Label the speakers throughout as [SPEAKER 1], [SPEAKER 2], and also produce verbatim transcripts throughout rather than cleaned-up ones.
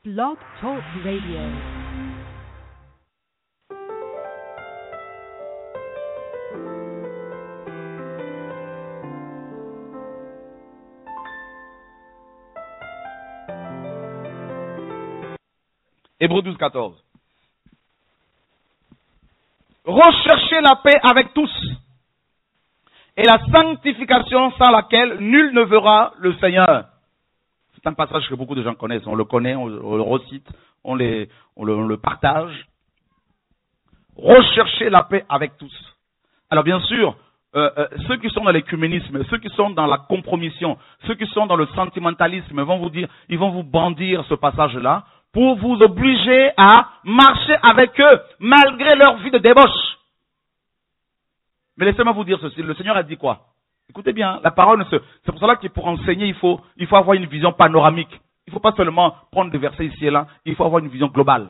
[SPEAKER 1] Blog Talk Radio.
[SPEAKER 2] Hébreux douze, quatorze. Recherchez la paix avec tous et la sanctification sans laquelle nul ne verra le Seigneur. C'est un passage que beaucoup de gens connaissent. On le connaît, on, on le recite, on, les, on, le, on le partage. Recherchez la paix avec tous. Alors bien sûr, euh, euh, ceux qui sont dans l'écuménisme, ceux qui sont dans la compromission, ceux qui sont dans le sentimentalisme vont vous dire, ils vont vous bandir ce passage-là pour vous obliger à marcher avec eux, malgré leur vie de débauche. Mais laissez-moi vous dire ceci, le Seigneur a dit quoi? Écoutez bien, la parole, se... c'est pour cela que pour enseigner, il faut, il faut avoir une vision panoramique. Il ne faut pas seulement prendre des versets ici et là, il faut avoir une vision globale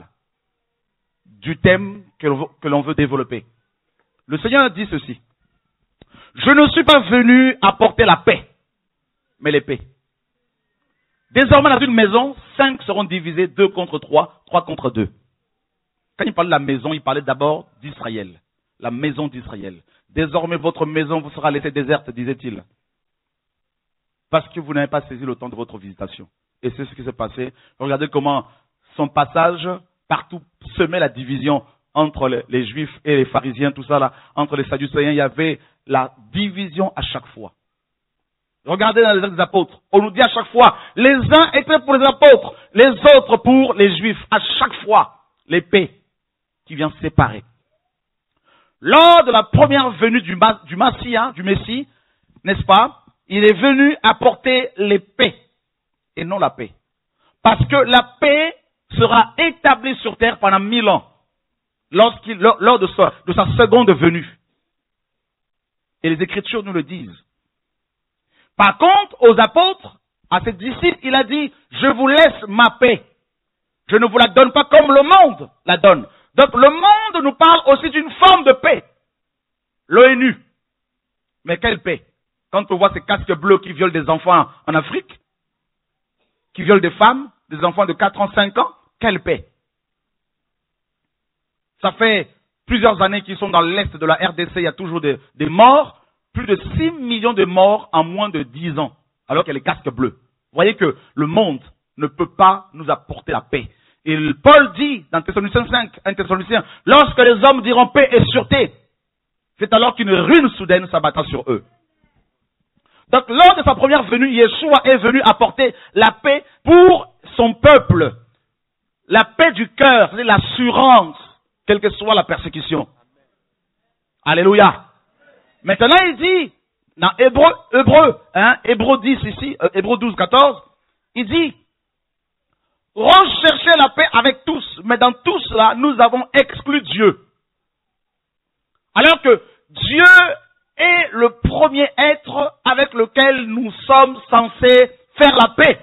[SPEAKER 2] du thème que l'on veut, que l'on veut développer. Le Seigneur a dit ceci: je ne suis pas venu apporter la paix, mais l'épée. Désormais, dans une maison, cinq seront divisés, deux contre trois, trois contre deux. Quand il parlait de la maison, il parlait d'abord d'Israël. La maison d'Israël. Désormais, votre maison vous sera laissée déserte, disait-il. Parce que vous n'avez pas saisi le temps de votre visitation. Et c'est ce qui s'est passé. Regardez comment son passage, partout, semait la division entre les, les Juifs et les pharisiens, tout ça là. Entre les Sadducéens, il y avait la division à chaque fois. Regardez dans les actes des apôtres, on nous dit à chaque fois, les uns étaient pour les apôtres, les autres pour les juifs. À chaque fois, l'épée qui vient séparer. Lors de la première venue du, du Messie, hein, du Messie, n'est-ce pas, il est venu apporter l'épée et non la paix. Parce que la paix sera établie sur terre pendant mille ans, lorsqu'il, lors, lors de, sa, de sa seconde venue. Et les Écritures nous le disent. Par contre, aux apôtres, à ses disciples, il a dit, je vous laisse ma paix. Je ne vous la donne pas comme le monde la donne. Donc le monde nous parle aussi d'une forme de paix. L'ONU. Mais quelle paix? Quand on voit ces casques bleus qui violent des enfants en Afrique, qui violent des femmes, des enfants de quatre ans, cinq ans, quelle paix? Ça fait plusieurs années qu'ils sont dans l'est de la R D C, il y a toujours des, des morts. Plus de six millions de morts en moins de dix ans, alors qu'il y a les casques bleus. Vous voyez que le monde ne peut pas nous apporter la paix. Et Paul dit dans Thessaloniciens cinq, un Thessaloniciens, lorsque les hommes diront paix et sûreté, c'est alors qu'une ruine soudaine s'abattra sur eux. Donc lors de sa première venue, Yeshua est venu apporter la paix pour son peuple. La paix du cœur, c'est l'assurance, quelle que soit la persécution. Alléluia. Maintenant, il dit, dans Hébreu, Hébreu, hein, Hébreu dix ici, euh, Hébreu douze, quatorze, il dit, recherchez la paix avec tous, mais dans tout cela, nous avons exclu Dieu. Alors que Dieu est le premier être avec lequel nous sommes censés faire la paix.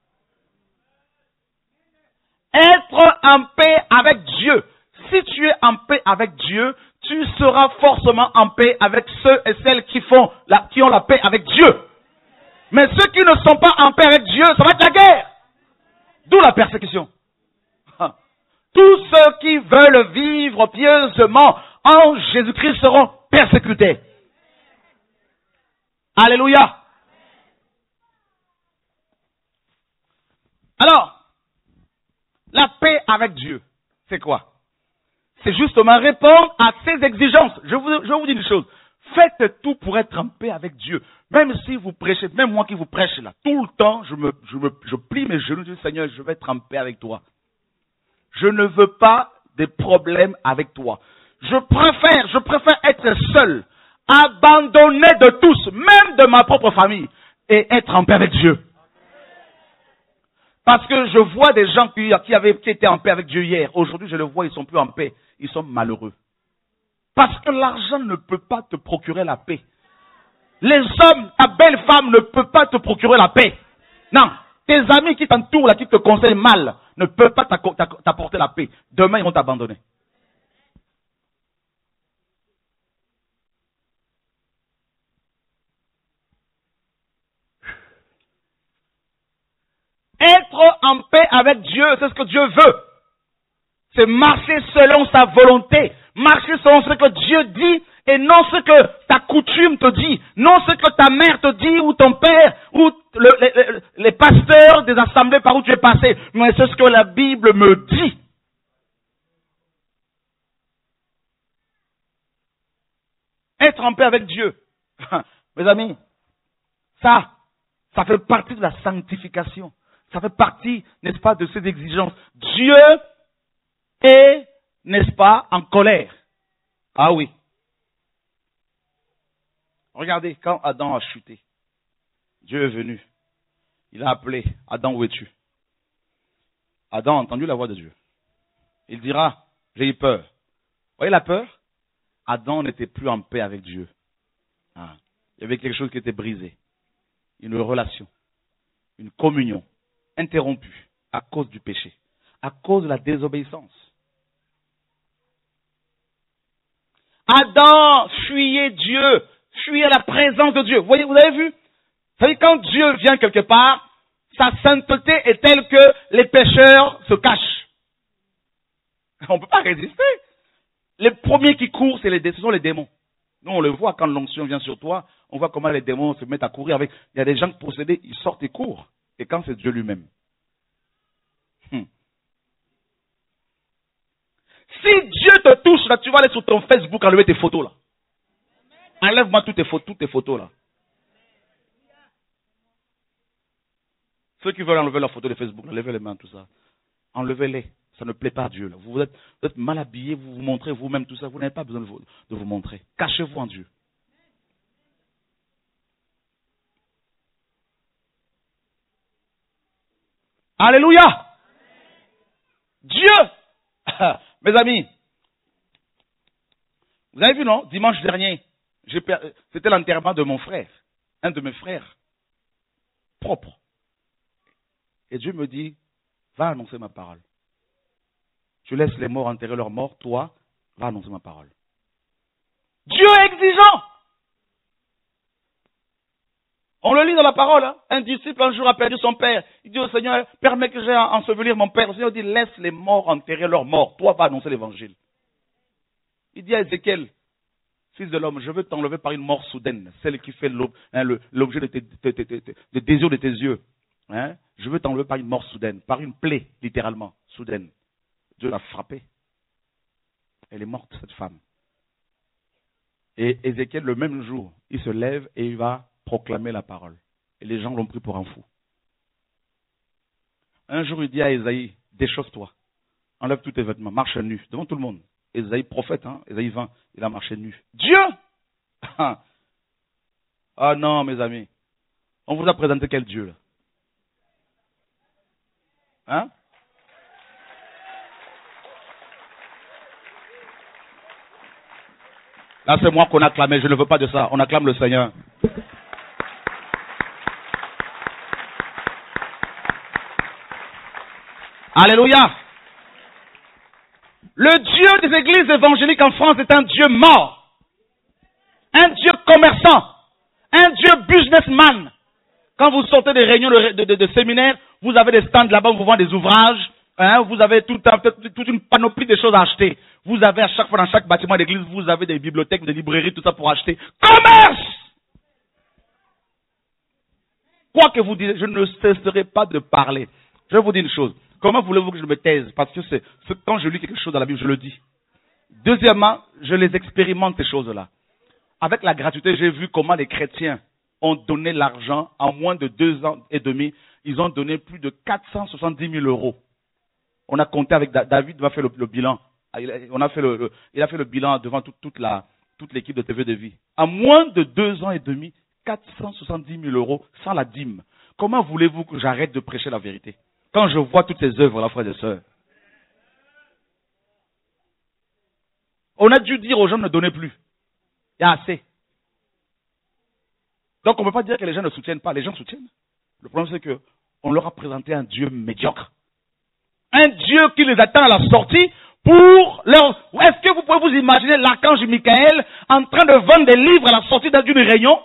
[SPEAKER 2] Être en paix avec Dieu. Si tu es en paix avec Dieu, tu seras forcément en paix avec ceux et celles qui font la, qui ont la paix avec Dieu. Mais ceux qui ne sont pas en paix avec Dieu, ça va être la guerre. D'où la persécution. Tous ceux qui veulent vivre pieusement en Jésus-Christ seront persécutés. Alléluia. Alors, la paix avec Dieu, c'est quoi? C'est justement répondre à ses exigences. Je vous, je vous dis une chose. Faites tout pour être en paix avec Dieu. Même si vous prêchez, même moi qui vous prêche là, tout le temps, je me, je me, je plie mes genoux, je dis, Seigneur, je vais être en paix avec toi. Je ne veux pas des problèmes avec toi. Je préfère, je préfère être seul, abandonné de tous, même de ma propre famille, et être en paix avec Dieu. Parce que je vois des gens qui, qui, avaient, qui étaient en paix avec Dieu hier. Aujourd'hui, je les vois, ils sont plus en paix. Ils sont malheureux. Parce que l'argent ne peut pas te procurer la paix. Les hommes, ta belle femme ne peut pas te procurer la paix. Non. Tes amis qui t'entourent, là, qui te conseillent mal, ne peuvent pas t'apporter la paix. Demain, ils vont t'abandonner. Être en paix avec Dieu, c'est ce que Dieu veut. C'est marcher selon sa volonté. Marcher selon ce que Dieu dit et non ce que ta coutume te dit. Non ce que ta mère te dit ou ton père ou le, les, les pasteurs des assemblées par où tu es passé. Mais c'est ce que la Bible me dit. Être en paix avec Dieu. Mes amis, ça, ça fait partie de la sanctification. Ça fait partie, n'est-ce pas, de ces exigences. Dieu est, n'est-ce pas, en colère. Ah oui. Regardez, quand Adam a chuté, Dieu est venu. Il a appelé, Adam, où es-tu? Adam a entendu la voix de Dieu. Il dira, j'ai eu peur. Vous voyez la peur? Adam n'était plus en paix avec Dieu. Ah. Il y avait quelque chose qui était brisé. Une relation, une communion interrompue à cause du péché, à cause de la désobéissance. Adam fuyait Dieu, fuyait la présence de Dieu. Vous voyez, vous avez vu? Vous savez, quand Dieu vient quelque part, sa sainteté est telle que les pécheurs se cachent. On ne peut pas résister. Les premiers qui courent, c'est les, ce sont les démons. Nous, on le voit quand l'onction vient sur toi, on voit comment les démons se mettent à courir avec. Il y a des gens possédés, ils sortent et courent. Et quand c'est Dieu lui-même. Hmm. Si Dieu te touche, là, tu vas aller sur ton Facebook enlever tes photos là. Enlève-moi toutes tes photos, toutes tes photos là. Ceux qui veulent enlever leurs photos de Facebook, enlevez les mains, tout ça. Enlevez-les. Ça ne plaît pas à Dieu. Là. Vous, êtes, vous êtes mal habillés, vous vous montrez vous-même, tout ça. Vous n'avez pas besoin de vous, de vous montrer. Cachez-vous en Dieu. Alléluia. Dieu. Mes amis, vous avez vu, non? Dimanche dernier, c'était l'enterrement de mon frère, un de mes frères, propre. Et Dieu me dit, va annoncer ma parole. Tu laisses les morts enterrer leurs morts, toi, va annoncer ma parole. Dieu est exigeant. On le lit dans la parole. Hein? Un disciple un jour a perdu son père. Il dit au Seigneur, permets que j'aille ensevelir mon père. Le Seigneur dit, laisse les morts enterrer leurs morts. Toi, va annoncer l'évangile. Il dit à Ézéchiel, fils de l'homme, je veux t'enlever par une mort soudaine, celle qui fait l'objet de tes, tes, tes, tes, de désir de tes yeux. Hein? Je veux t'enlever par une mort soudaine, par une plaie, littéralement, soudaine. Dieu l'a frappée. Elle est morte, cette femme. Et Ézéchiel, le même jour, il se lève et il va proclamer la parole. Et les gens l'ont pris pour un fou. Un jour, il dit à Ésaïe, déchausse-toi, enlève tous tes vêtements, marche nu, devant tout le monde. Ésaïe, prophète, hein, Ésaïe vingt, il a marché nu. Dieu! Ah non, mes amis. On vous a présenté quel Dieu, là? Hein? Là, c'est moi qu'on acclame, je ne veux pas de ça. On acclame le Seigneur. Alléluia. Le Dieu des églises évangéliques en France est un Dieu mort. Un Dieu commerçant. Un Dieu businessman. Quand vous sortez des réunions de, de, de, de séminaires, vous avez des stands là-bas, vous vendez des ouvrages. Hein, vous avez tout un, toute une panoplie de choses à acheter. Vous avez à chaque fois dans chaque bâtiment d'église, vous avez des bibliothèques, des librairies, tout ça pour acheter. Commerce! Quoi que vous disiez, je ne cesserai pas de parler. Je vais vous dire une chose. Comment voulez-vous que je me taise? Parce que c'est quand je lis quelque chose dans la Bible, je le dis. Deuxièmement, je les expérimente, ces choses-là. Avec la gratuité, j'ai vu comment les chrétiens ont donné l'argent en moins de deux ans et demi. Ils ont donné plus de quatre cent soixante-dix mille euros. On a compté avec David, va faire le, le bilan. On a fait le, le, il a fait le bilan devant toute, toute la, toute l'équipe de T V de vie. En moins de deux ans et demi, quatre cent soixante-dix mille euros sans la dîme. Comment voulez-vous que j'arrête de prêcher la vérité? Quand je vois toutes ces œuvres, là, frères et sœurs. On a dû dire aux gens ne donnez plus. Il y a assez. Donc on ne peut pas dire que les gens ne soutiennent pas. Les gens soutiennent. Le problème c'est qu'on leur a présenté un Dieu médiocre. Un Dieu qui les attend à la sortie pour leur... Est-ce que vous pouvez vous imaginer l'archange Michael en train de vendre des livres à la sortie d'une réunion?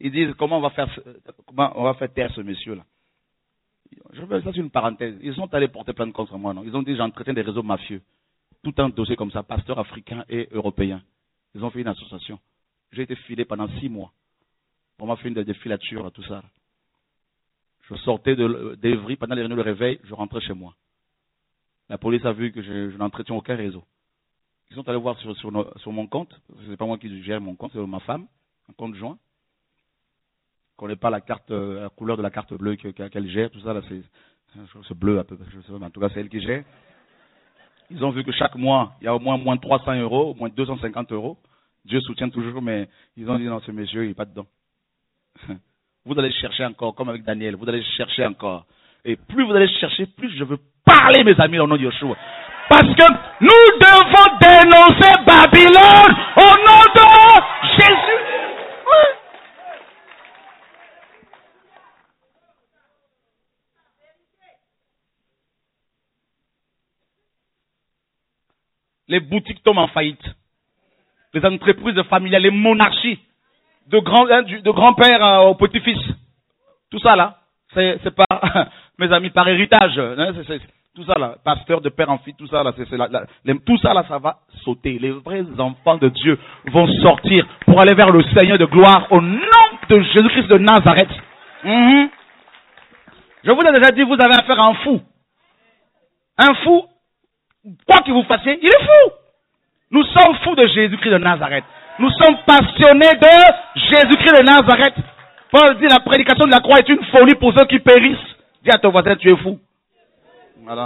[SPEAKER 2] Ils disent comment on va faire, comment on va faire taire ce monsieur-là. Je veux, ça c'est une parenthèse. Ils sont allés porter plainte contre moi, non? Ils ont dit j'entretiens des réseaux mafieux. Tout un dossier comme ça, pasteurs africains et européens. Ils ont fait une association. J'ai été filé pendant six mois. On m'a fait une défilature, tout ça. Je sortais d'Evry pendant les réunions de réveil, je rentrais chez moi. La police a vu que je, je n'entretiens aucun réseau. Ils sont allés voir sur, sur, sur mon compte. Ce n'est pas moi qui gère mon compte, c'est ma femme, un compte joint. Je ne connais pas la carte, la couleur de la carte bleue qu'elle gère, tout ça, là, c'est bleu à peu près, je sais pas, mais en tout cas, c'est elle qui gère. Ils ont vu que chaque mois, il y a au moins, moins trois cents euros, au moins deux cent cinquante euros. Dieu soutient toujours, mais ils ont dit non, ce monsieur, il n'est pas dedans. Vous allez chercher encore, comme avec Daniel, vous allez chercher encore. Et plus vous allez chercher, plus je veux parler, mes amis, au nom de Yeshua. Parce que nous devons dénoncer Babylone au nom de Jésus. Oui. Les boutiques tombent en faillite. Les entreprises familiales, les monarchies, de grand, hein, de grand-père euh, au petit-fils. Tout ça là, c'est pas, mes amis, par héritage. Hein, c'est, c'est, tout ça là, pasteur de père en fille, tout ça là, c'est, c'est la, la, les, tout ça là, ça va sauter. Les vrais enfants de Dieu vont sortir pour aller vers le Seigneur de gloire au nom de Jésus-Christ de Nazareth. Mm-hmm. Je vous ai déjà dit, vous avez affaire à un fou. Un fou, quoi que vous fassiez, il est fou. Nous sommes fous de Jésus-Christ de Nazareth. Nous sommes passionnés de Jésus-Christ de Nazareth. Paul dit la prédication de la croix est une folie pour ceux qui périssent. Dis à ton voisin, tu es fou. Voilà.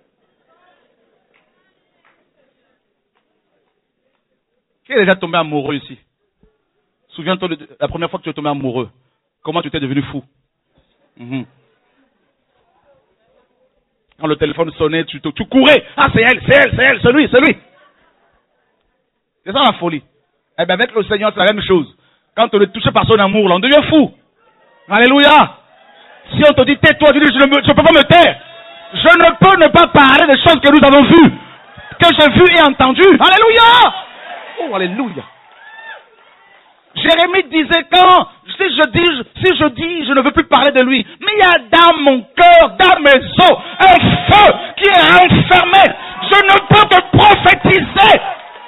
[SPEAKER 2] Qui est déjà tombé amoureux ici? Souviens-toi de la première fois que tu es tombé amoureux. Comment tu t'es devenu fou? Mm-hmm. Quand le téléphone sonnait, tu, tu courais. Ah, c'est elle, c'est elle, c'est elle, c'est lui, c'est lui. C'est ça la folie. Eh bien, avec le Seigneur, c'est la même chose. Quand on est touché par son amour, là, on devient fou. Alléluia. Si on te dit tais-toi, tu dis je ne peux pas me taire. Je ne peux ne pas parler des choses que nous avons vues, que j'ai vues et entendues. Alléluia. Oh, alléluia. Jérémie disait quand, si je dis, si je dis, je ne veux plus parler de lui, mais il y a dans mon cœur, dans mes os, un feu qui est enfermé. Je ne peux que prophétiser.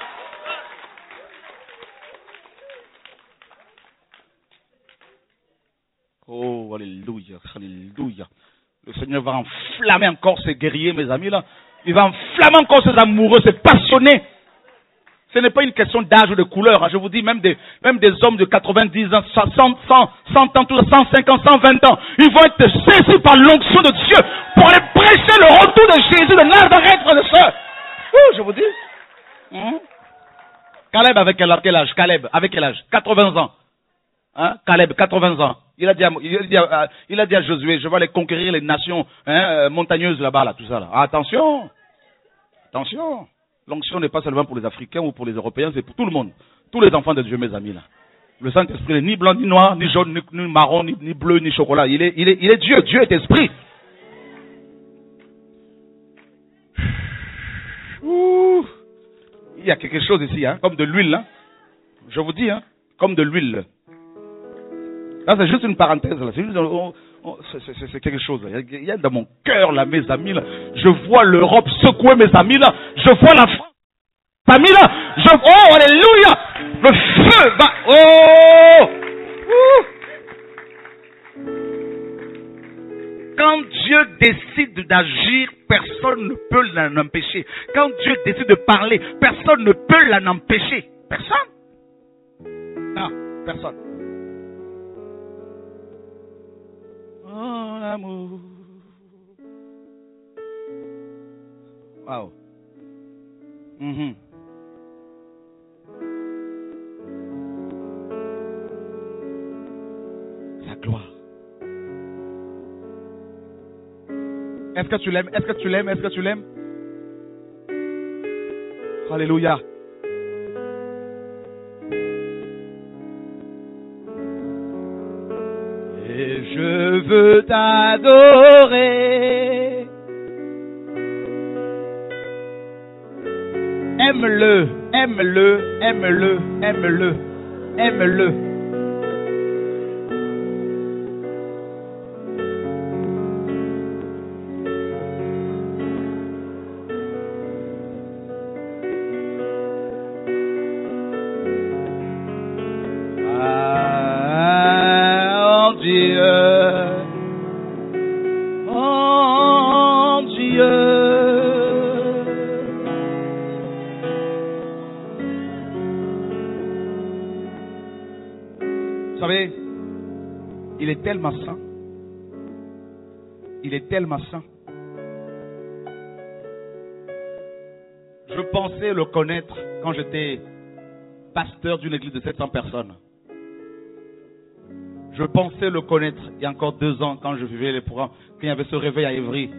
[SPEAKER 2] Oh, alléluia, alléluia. Le Seigneur va enflammer encore ces guerriers, mes amis, là. Il va enflammer encore ces amoureux, ces passionnés. Ce n'est pas une question d'âge ou de couleur. Hein. Je vous dis, même des, même des hommes de quatre-vingt-dix ans, cent, cent, cent ans, cent cinq ans, cent vingt ans, ils vont être saisis par l'onction de Dieu pour aller prêcher le retour de Jésus de Nazareth, frères et sœurs. Ouh, je vous dis. Hum. Caleb avec quel âge? Caleb avec quel âge? quatre-vingts ans. Hein? Caleb, quatre-vingts ans. Il a dit à, il a dit à, il a dit à Josué, je vais aller conquérir les nations hein, montagneuses là-bas, là, tout ça. Là. Attention. Attention. L'onction n'est pas seulement pour les Africains ou pour les Européens, c'est pour tout le monde. Tous les enfants de Dieu, mes amis. Là. Le Saint-Esprit n'est ni blanc, ni noir, ni jaune, ni, ni marron, ni, ni bleu, ni chocolat. Il est, il, est, il est Dieu. Dieu est esprit. Ouh. Il y a quelque chose ici, hein, comme de l'huile. Hein. Je vous dis, hein, comme de l'huile. Là, c'est juste une parenthèse. Là. C'est, juste, oh, oh, c'est, c'est, c'est quelque chose. Là. Il y a dans mon cœur, là, mes amis. Là. Je vois l'Europe secouer, mes amis. Là. Je vois la France. Mes amis, là. Je... Oh, alléluia. Le feu va... Oh. Ouh. Quand Dieu décide d'agir, personne ne peut l'en empêcher. Quand Dieu décide de parler, personne ne peut l'en empêcher. Personne. Non, personne. Oh, l'amour. Wow. Mm-hmm. Sa gloire. Est-ce que tu l'aimes? Est-ce que tu l'aimes? Est-ce que tu l'aimes? Alléluia. Et je veux t'adorer. Aime-le, aime-le, aime-le, aime-le, aime-le. Vous savez, il est tellement saint. Il est tellement saint. Je pensais le connaître quand j'étais pasteur d'une église de sept cents personnes. Je pensais le connaître il y a encore deux ans quand je vivais les programmes, quand il y avait ce réveil à Évry.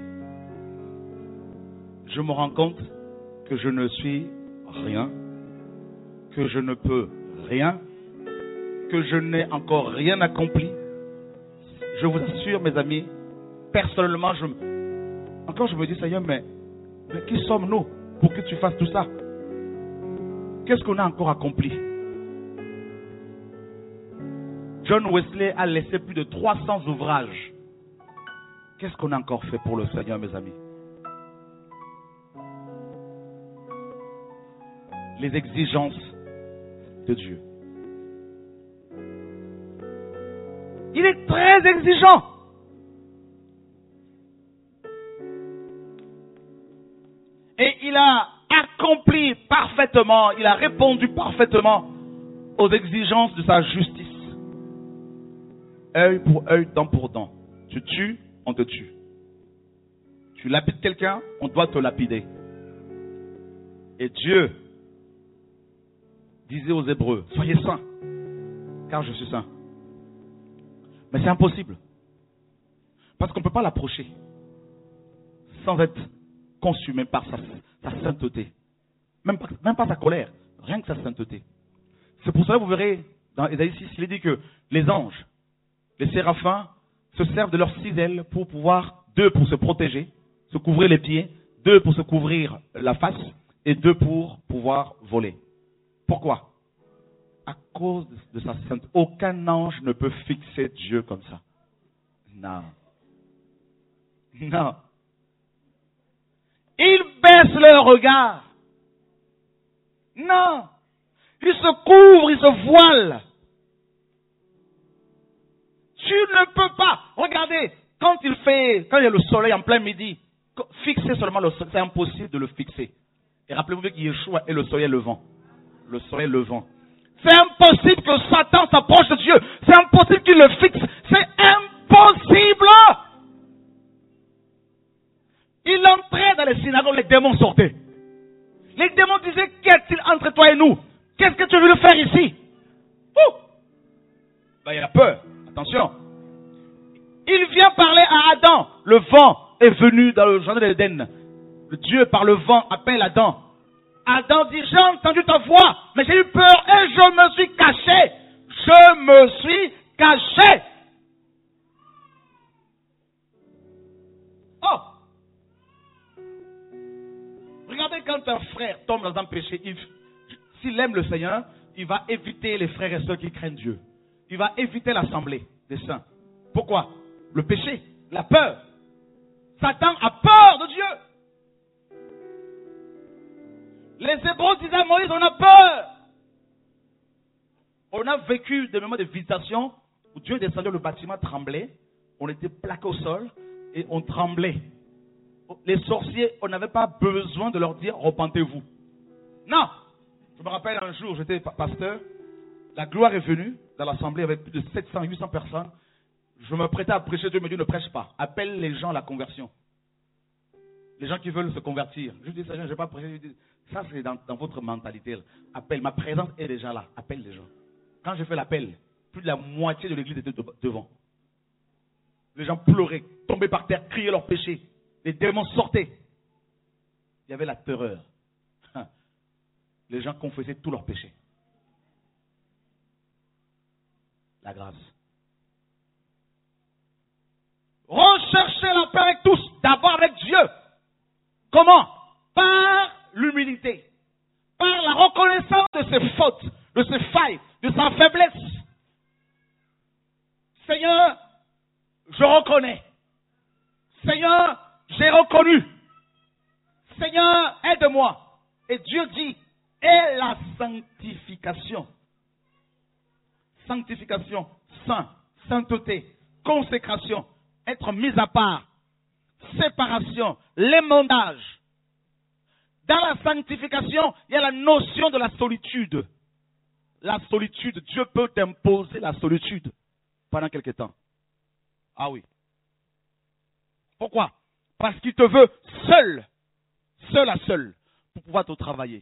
[SPEAKER 2] Je me rends compte que je ne suis rien, que je ne peux rien, que je n'ai encore rien accompli. Je vous assure, mes amis, personnellement, je, encore je me dis, Seigneur, mais, mais qui sommes-nous pour que tu fasses tout ça? Qu'est-ce qu'on a encore accompli? John Wesley a laissé plus de trois cents ouvrages. Qu'est-ce qu'on a encore fait pour le Seigneur, mes amis? Les exigences de Dieu. Il est très exigeant. Et il a accompli parfaitement, il a répondu parfaitement aux exigences de sa justice. Œil pour œil, dent pour dent. Tu tues, on te tue. Tu lapides quelqu'un, on doit te lapider. Et Dieu disait aux Hébreux, soyez saints, car je suis saint. Mais c'est impossible. Parce qu'on ne peut pas l'approcher sans être consumé par sa, sa sainteté. Même pas, même pas sa colère, rien que sa sainteté. C'est pour cela que vous verrez, dans Ésaïe six, il est dit que les anges, les séraphins, se servent de leurs six ailes pour pouvoir, deux pour se protéger, se couvrir les pieds, deux pour se couvrir la face, et deux pour pouvoir voler. Pourquoi? À cause de sa sainteté. Aucun ange ne peut fixer Dieu comme ça. Non. Non. Ils baissent leur regard. Non. Ils se couvrent, ils se voilent. Tu ne peux pas. Regardez, quand il fait, quand il y a le soleil en plein midi, fixer seulement le soleil, c'est impossible de le fixer. Et rappelez-vous qu'il Yeshua est le soleil levant. Le soleil levant. C'est impossible que Satan s'approche de Dieu. C'est impossible qu'il le fixe. C'est impossible. Il entrait dans les synagogues, les démons sortaient. Les démons disaient, qu'y a-t-il entre toi et nous? Qu'est-ce que tu veux faire ici? Ouh. Ben, il a peur. Attention. Il vient parler à Adam. Le vent est venu dans le jardin d'Éden. Dieu, par le vent, appelle Adam. Adam dit, j'ai entendu ta voix, mais j'ai eu peur et je me suis caché. Je me suis caché. Oh! Regardez quand un frère tombe dans un péché, il, s'il aime le Seigneur, il va éviter les frères et sœurs qui craignent Dieu. Il va éviter l'assemblée des saints. Pourquoi? Le péché, la peur. Satan a peur de Dieu. Les Hébreux disaient à Moïse, on a peur. On a vécu des moments de visitation où Dieu descendait, le bâtiment tremblait, on était plaqué au sol et on tremblait. Les sorciers, on n'avait pas besoin de leur dire, repentez-vous. Non. Je me rappelle un jour, j'étais pasteur, la gloire est venue dans l'assemblée avec plus de sept cents, huit cents personnes. Je me prêtais à prêcher, Dieu me dit, ne prêche pas. Appelle les gens à la conversion. Les gens qui veulent se convertir. Je dis, Seigneur, je ne vais pas prêcher. Je dis, ça, c'est dans, dans votre mentalité. Appelle. Ma présence est déjà là. Appelle les gens. Quand je fais l'appel, plus de la moitié de l'église était devant. Les gens pleuraient, tombaient par terre, criaient leurs péchés. Les démons sortaient. Il y avait la terreur. Les gens confessaient tous leurs péchés. La grâce. Recherchez la paix avec tous. D'abord avec Dieu. Comment? Par l'humilité. Par la reconnaissance de ses fautes, de ses failles, de sa faiblesse. Seigneur, je reconnais. Seigneur, j'ai reconnu. Seigneur, aide-moi. Et Dieu dit, et la sanctification. Sanctification, saint, sainteté, consécration, être mis à part, séparation, l'émondage. Dans la sanctification, il y a la notion de la solitude. la solitude. Dieu peut t'imposer la solitude pendant quelque temps. Ah oui. Pourquoi? Parce qu'il te veut seul, seul à seul, pour pouvoir te travailler.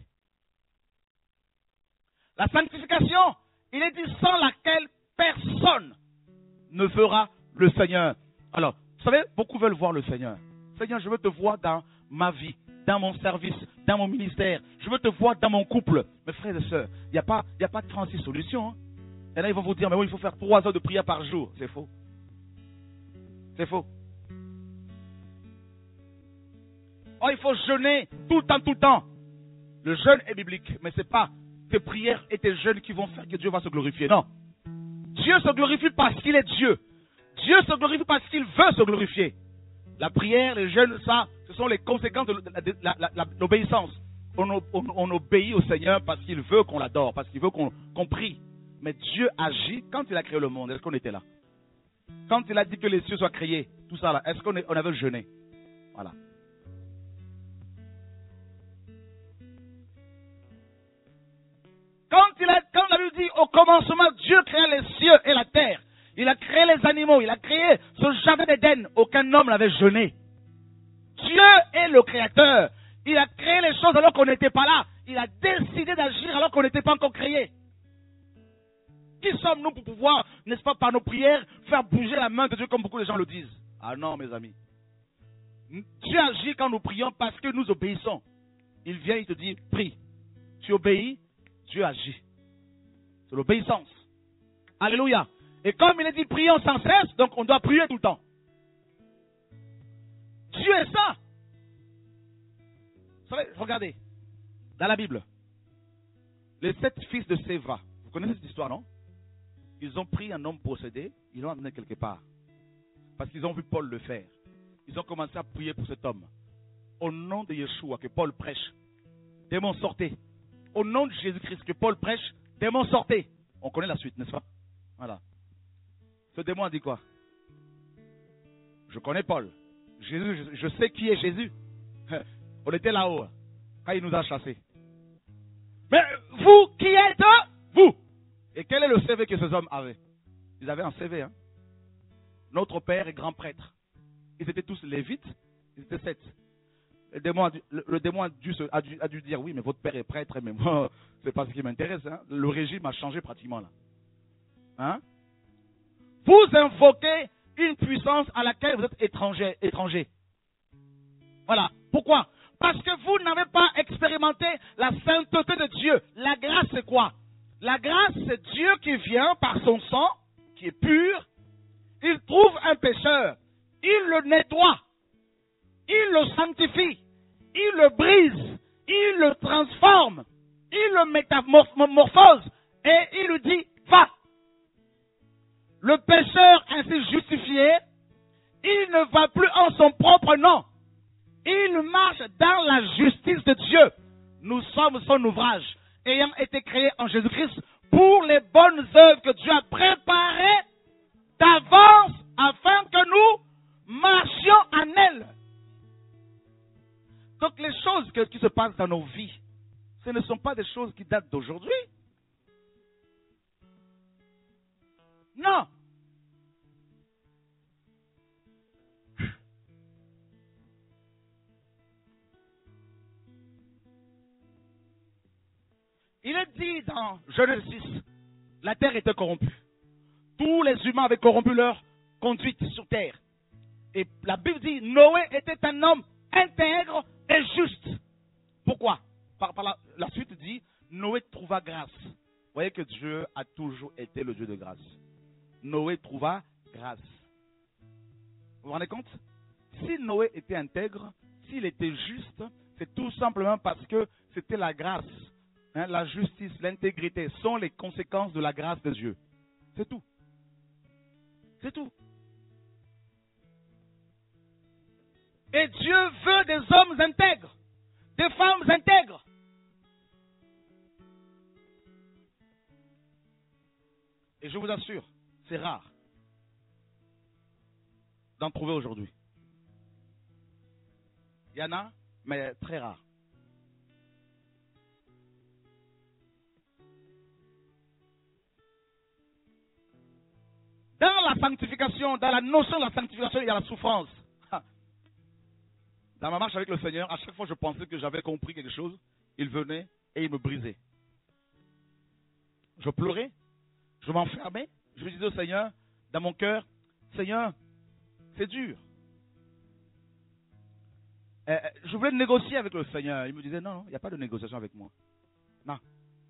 [SPEAKER 2] La sanctification, il est dit sans laquelle personne ne fera le Seigneur. Alors, vous savez, beaucoup veulent voir le Seigneur. Seigneur, je veux te voir dans ma vie, dans mon service, dans mon ministère. Je veux te voir dans mon couple. Mes frères et sœurs, il n'y a pas, il n'y a pas trente-six solutions. Hein. Et là, ils vont vous dire, mais oui, il faut faire trois heures de prière par jour. C'est faux. C'est faux. Oh, il faut jeûner tout le temps, tout le temps. Le jeûne est biblique, mais ce n'est pas tes prières et tes jeûnes qui vont faire que Dieu va se glorifier. Non. Dieu se glorifie parce qu'il est Dieu. Dieu se glorifie parce qu'il veut se glorifier. La prière, les jeûnes, ça, ce sont les conséquences de l'obéissance. On, on, on obéit au Seigneur parce qu'il veut qu'on l'adore, parce qu'il veut qu'on qu'on prie. Mais Dieu agit quand il a créé le monde. Est-ce qu'on était là? Quand il a dit que les cieux soient créés, tout ça là, est-ce qu'on on avait jeûné? Voilà. Quand, il a, quand la Bible dit au commencement, Dieu créa les cieux et la terre. Il a créé les animaux, il a créé ce jardin d'Éden. Aucun homme n'avait jeûné. Dieu est le créateur. Il a créé les choses alors qu'on n'était pas là. Il a décidé d'agir alors qu'on n'était pas encore créé. Qui sommes-nous pour pouvoir, n'est-ce pas, par nos prières, faire bouger la main de Dieu comme beaucoup de gens le disent? Ah non, mes amis. Dieu agit quand nous prions parce que nous obéissons. Il vient, il te dit, prie. Tu obéis, Dieu agit. C'est l'obéissance. Alléluia. Et comme il est dit, prions sans cesse, donc on doit prier tout le temps. Dieu est ça. Vous savez, regardez, dans la Bible, les sept fils de Séva, vous connaissez cette histoire, non? Ils ont pris un homme possédé, ils l'ont amené quelque part. Parce qu'ils ont vu Paul le faire. Ils ont commencé à prier pour cet homme. Au nom de Yeshua, que Paul prêche, démons sortez. Au nom de Jésus-Christ, que Paul prêche, démons sortez. On connaît la suite, n'est-ce pas? Voilà. Ce démon a dit quoi? Je connais Paul. Jésus, je, je sais qui est Jésus. On était là-haut, quand il nous a chassés. Mais vous, qui êtes vous? Et quel est le C V que ces hommes avaient? Ils avaient un C V, hein. Notre père est grand prêtre. Ils étaient tous lévites, ils étaient sept. Le démon a dû, le, le démon a dû, a, dû, a dû dire, oui, mais votre père est prêtre, mais moi, c'est pas ce qui m'intéresse. Hein. Le régime a changé pratiquement là. Hein? Vous invoquez une puissance à laquelle vous êtes étranger, étranger. Voilà. Pourquoi? Parce que vous n'avez pas expérimenté la sainteté de Dieu. La grâce, c'est quoi? La grâce, c'est Dieu qui vient par son sang, qui est pur. Il trouve un pécheur. Il le nettoie. Il le sanctifie. Il le brise. Il le transforme. Il le métamorphose. Et il lui dit, va. Le pécheur ainsi justifié, il ne va plus en son propre nom. Il marche dans la justice de Dieu. Nous sommes son ouvrage, ayant été créés en Jésus-Christ pour les bonnes œuvres que Dieu a préparées d'avance afin que nous marchions en elles. Donc les choses que, qui se passent dans nos vies, ce ne sont pas des choses qui datent d'aujourd'hui. Non. Il est dit dans Genèse six, la terre était corrompue. Tous les humains avaient corrompu leur conduite sur terre. Et la Bible dit, Noé était un homme intègre et juste. Pourquoi? Par, par la, la suite dit, Noé trouva grâce. Vous voyez que Dieu a toujours été le Dieu de grâce. Noé trouva grâce. Vous vous rendez compte? Si Noé était intègre, s'il était juste, c'est tout simplement parce que c'était la grâce. Hein, la justice, l'intégrité sont les conséquences de la grâce de Dieu. C'est tout. C'est tout. Et Dieu veut des hommes intègres, des femmes intègres. Et je vous assure, c'est rare d'en trouver aujourd'hui. Il y en a, mais très rare. Dans la sanctification, dans la notion de la sanctification, il y a la souffrance. Dans ma marche avec le Seigneur, à chaque fois que je pensais que j'avais compris quelque chose, il venait et il me brisait. Je pleurais, je m'enfermais, je me disais au Seigneur, dans mon cœur, Seigneur, c'est dur. Euh, je voulais négocier avec le Seigneur. Il me disait, non, non, il n'y a pas de négociation avec moi. Non.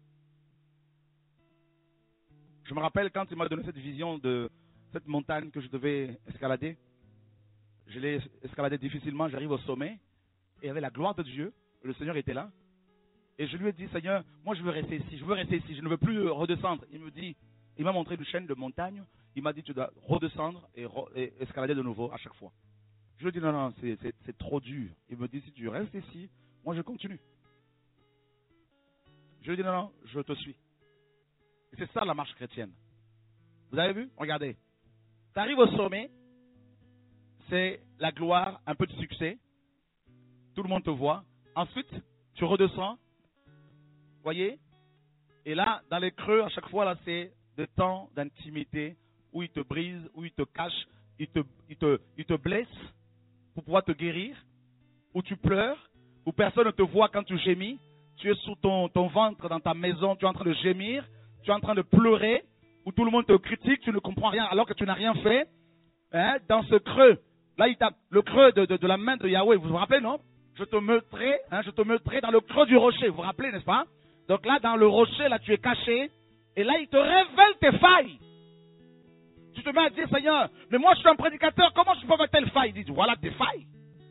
[SPEAKER 2] Je me rappelle quand il m'a donné cette vision de cette montagne que je devais escalader. Je l'ai escaladé difficilement, j'arrive au sommet. Et il y avait la gloire de Dieu. Le Seigneur était là. Et je lui ai dit, Seigneur, moi je veux rester ici, je veux rester ici, je ne veux plus redescendre. Il me dit, il m'a montré une chaîne de montagne. Il m'a dit, tu dois redescendre et, re et escalader de nouveau à chaque fois. Je lui ai dit, non, non, c'est trop dur. Il me dit, si tu restes ici, moi je continue. Je lui ai dit, non, non, je te suis. Et c'est ça la marche chrétienne. Vous avez vu? Regardez. Tu arrives au sommet, c'est la gloire, un peu de succès. Tout le monde te voit. Ensuite, tu redescends. Voyez? Et là, dans les creux, à chaque fois, là, c'est des temps d'intimité où il te brise, où il te cache, il te, il te, il te blesse pour pouvoir te guérir, où tu pleures, où personne ne te voit quand tu gémis. Tu es sous ton, ton ventre dans ta maison, tu es en train de gémir, tu es en train de pleurer, où tout le monde te critique, tu ne comprends rien alors que tu n'as rien fait. Hein, dans ce creux, là, il tape le creux de, de, de la main de Yahweh, vous vous rappelez, non? Je te mettrai, hein, je te mettrai dans le creux du rocher, vous vous rappelez, n'est-ce pas? Donc là, dans le rocher, là, tu es caché, et là, il te révèle tes failles. Tu te mets à dire, Seigneur, mais moi, je suis un prédicateur, comment je peux avoir telle faille? Il dit, voilà tes failles.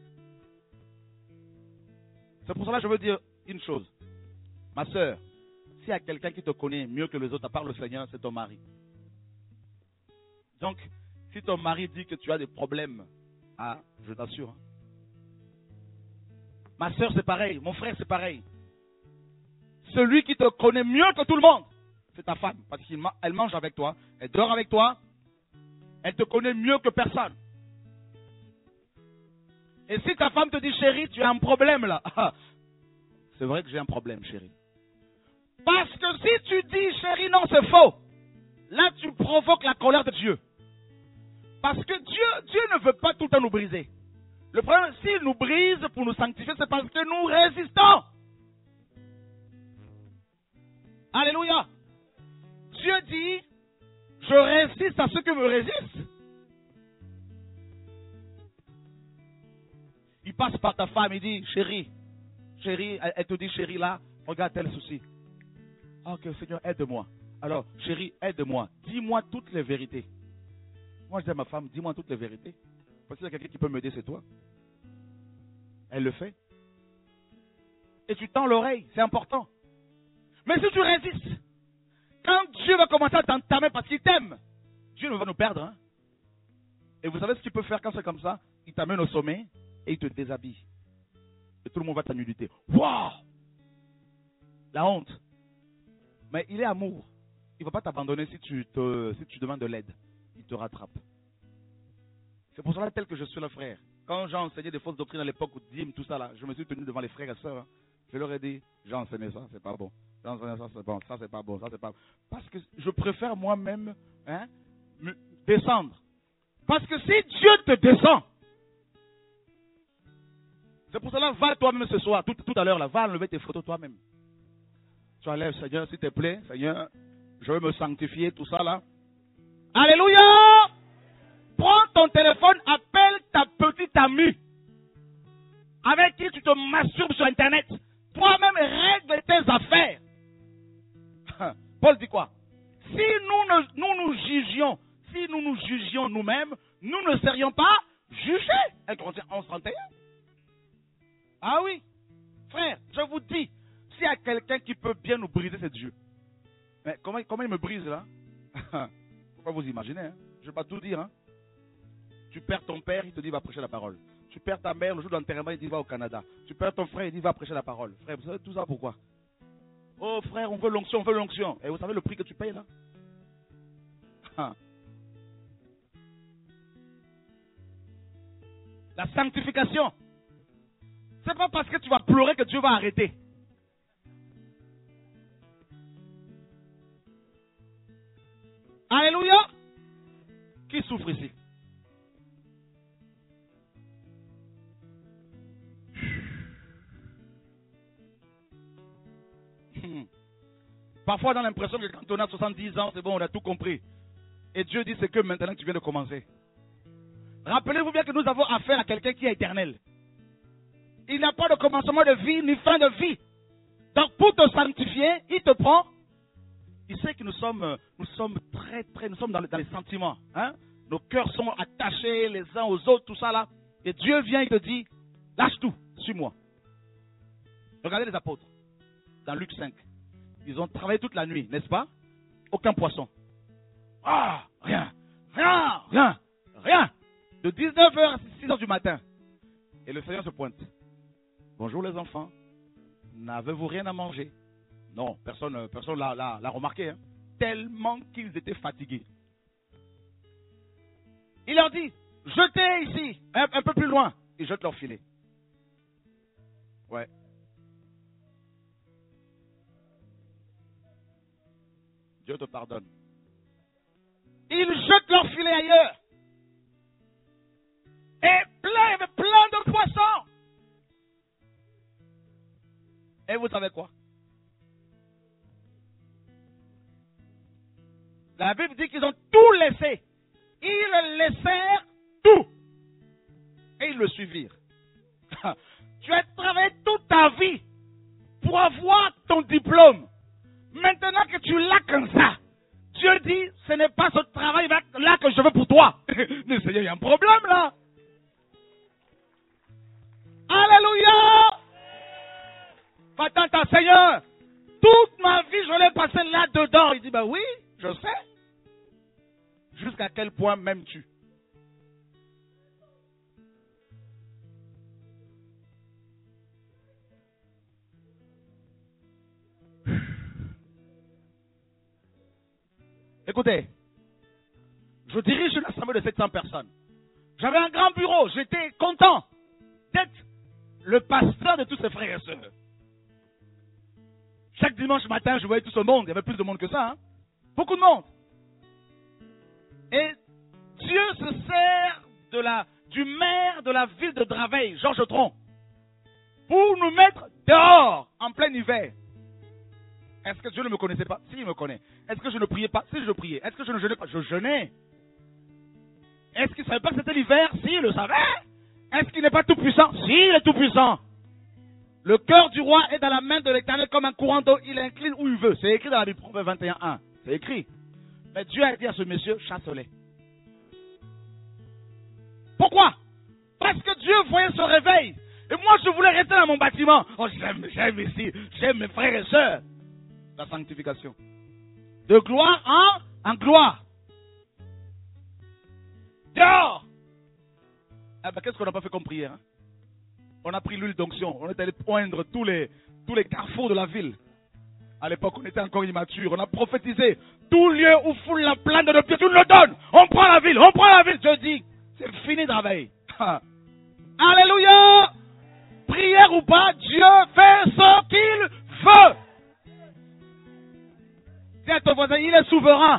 [SPEAKER 2] C'est pour cela que je veux dire une chose. Ma soeur, s'il y a quelqu'un qui te connaît mieux que les autres, à part le Seigneur, c'est ton mari. Donc, si ton mari dit que tu as des problèmes, ah, je t'assure. Hein. Ma soeur, c'est pareil. Mon frère, c'est pareil. Celui qui te connaît mieux que tout le monde, c'est ta femme. Parce qu'elle mange avec toi, elle dort avec toi, elle te connaît mieux que personne. Et si ta femme te dit, chérie, tu as un problème là. C'est vrai que j'ai un problème, chérie. Parce que si tu dis, chérie, non, c'est faux. Là, tu provoques la colère de Dieu. Parce que Dieu, Dieu ne veut pas tout le temps nous briser. Le problème, s'il nous brise pour nous sanctifier, c'est parce que nous résistons. Alléluia. Dieu dit, je résiste à ceux qui me résistent. Il passe par ta femme, il dit, chérie, chérie, elle te dit, chérie, là, regarde tel souci. Ok, Seigneur, aide-moi. Alors, chérie, aide-moi. Dis-moi toutes les vérités. Moi, je dis à ma femme, dis-moi toutes les vérités. Parce qu'il y a quelqu'un qui peut m'aider, c'est toi. Elle le fait. Et tu tends l'oreille, c'est important. Mais si tu résistes, quand Dieu va commencer à t'entamer parce qu'il t'aime, Dieu ne va nous perdre. Hein? Et vous savez ce qu'il peut faire quand c'est comme ça? Il t'amène au sommet et il te déshabille. Et tout le monde va t'annuliter. Waouh! La honte. Mais il est amour. Il ne va pas t'abandonner si tu te, si tu demandes de l'aide. Il te rattrape. C'est pour cela tel que je suis le frère. Quand j'ai enseigné des fausses doctrines à l'époque, dîmes, tout ça là, je me suis tenu devant les frères et sœurs. Hein. Je leur ai dit, j'ai enseigné ça, c'est pas bon. J'ai enseigné ça, c'est bon. Ça, c'est pas bon. Ça, c'est pas bon. Parce que je préfère moi-même hein, me descendre. Parce que si Dieu te descend, c'est pour cela, va toi-même ce soir, tout, tout à l'heure, là, va enlever tes photos toi-même. Tu enlèves, Seigneur, s'il te plaît, Seigneur, je veux me sanctifier, tout ça là. Alléluia! Prends ton téléphone, appelle ta petite amie avec qui tu te masturbes sur Internet. Toi-même, règle tes affaires. Paul dit quoi? Si nous, ne, nous nous jugions, si nous nous jugions nous-mêmes, nous ne serions pas jugés. un Corinthiens onze, trente et un. Ah oui, frère, je vous dis, s'il y a quelqu'un qui peut bien nous briser, c'est Dieu. Mais comment, comment il me brise là? Pourquoi vous imaginez hein? Je ne vais pas tout dire. Hein? Tu perds ton père, il te dit va prêcher la parole. Tu perds ta mère, le jour d'enterrement, il dit va au Canada. Tu perds ton frère, il dit va prêcher la parole. Frère, vous savez tout ça pourquoi? Oh frère, on veut l'onction, on veut l'onction. Et vous savez le prix que tu payes là? La sanctification. C'est pas parce que tu vas pleurer que Dieu va arrêter. Alléluia. Qui souffre ici? Parfois, on a l'impression que quand on a soixante-dix ans, c'est bon, on a tout compris. Et Dieu dit, c'est que maintenant que tu viens de commencer. Rappelez-vous bien que nous avons affaire à quelqu'un qui est éternel. Il n'a pas de commencement de vie, ni fin de vie. Donc, pour te sanctifier, il te prend. Il sait que nous sommes, nous sommes très, très, nous sommes dans, dans les sentiments. Hein? Nos cœurs sont attachés les uns aux autres, tout ça là. Et Dieu vient et te dit, lâche tout, suis-moi. Regardez les apôtres, dans Luc cinq. Ils ont travaillé toute la nuit, n'est-ce pas? Aucun poisson. Ah, rien, rien, rien, rien. De dix-neuf heures à six heures du matin. Et le Seigneur se pointe. Bonjour les enfants. N'avez-vous rien à manger? Non, personne personne l'a, l'a, l'a remarqué. Hein. Tellement qu'ils étaient fatigués. Il leur dit, jetez ici, un, un peu plus loin. Ils jettent leur filet. Ouais. Dieu te pardonne. Ils jettent leur filet ailleurs. Et plein, il y avait plein de poissons. Et vous savez quoi? La Bible dit qu'ils ont tout laissé. Ils laissèrent tout. Et ils le suivirent. Tu as travaillé toute ta vie pour avoir ton diplôme. Maintenant que tu l'as comme ça, Dieu dit, ce n'est pas ce travail-là que je veux pour toi. Mais Seigneur, il y a un problème là. Alléluia. Attends, Seigneur, toute ma vie, je l'ai passé là-dedans. Il dit, ben oui, je sais. Jusqu'à quel point m'aimes-tu? Écoutez, je dirige une assemblée de sept cents personnes. J'avais un grand bureau, j'étais content d'être le pasteur de tous ces frères et sœurs. Chaque dimanche matin, je voyais tout ce monde. Il y avait plus de monde que ça. Hein? Beaucoup de monde. Et Dieu se sert de la, du maire de la ville de Draveil, Georges Tron, pour nous mettre dehors en plein hiver. Est-ce que Dieu ne me connaissait pas? Si, il me connaît. Est-ce que je ne priais pas? Si, je priais. Est-ce que je ne jeûnais pas? Je jeûnais. Est-ce qu'il ne savait pas que c'était l'hiver? Si, il le savait. Est-ce qu'il n'est pas tout puissant? Si, il est tout puissant. Le cœur du roi est dans la main de l'Éternel comme un courant d'eau. Il incline où il veut. C'est écrit dans la Bible, Proverbe vingt et un un. C'est écrit. Mais Dieu a dit à ce monsieur, chasse-les. Pourquoi? Parce que Dieu voyait ce réveil. Et moi, je voulais rester dans mon bâtiment. Oh, j'aime, j'aime ici. J'aime mes frères et sœurs. La sanctification. De gloire en, en gloire. Dehors. Eh ben, qu'est-ce qu'on n'a pas fait comme prière? Hein? On a pris l'huile d'onction. On est allé poindre tous les, tous les carrefours de la ville. À l'époque, on était encore immature. On a prophétisé. Tout lieu où foule la plante de pied, tu nous le donnes. On prend la ville. On prend la ville. Dieu dit, c'est fini de travailler. Alléluia. Prière ou pas, Dieu fait ce qu'il veut. Dis à ton voisin, il est souverain.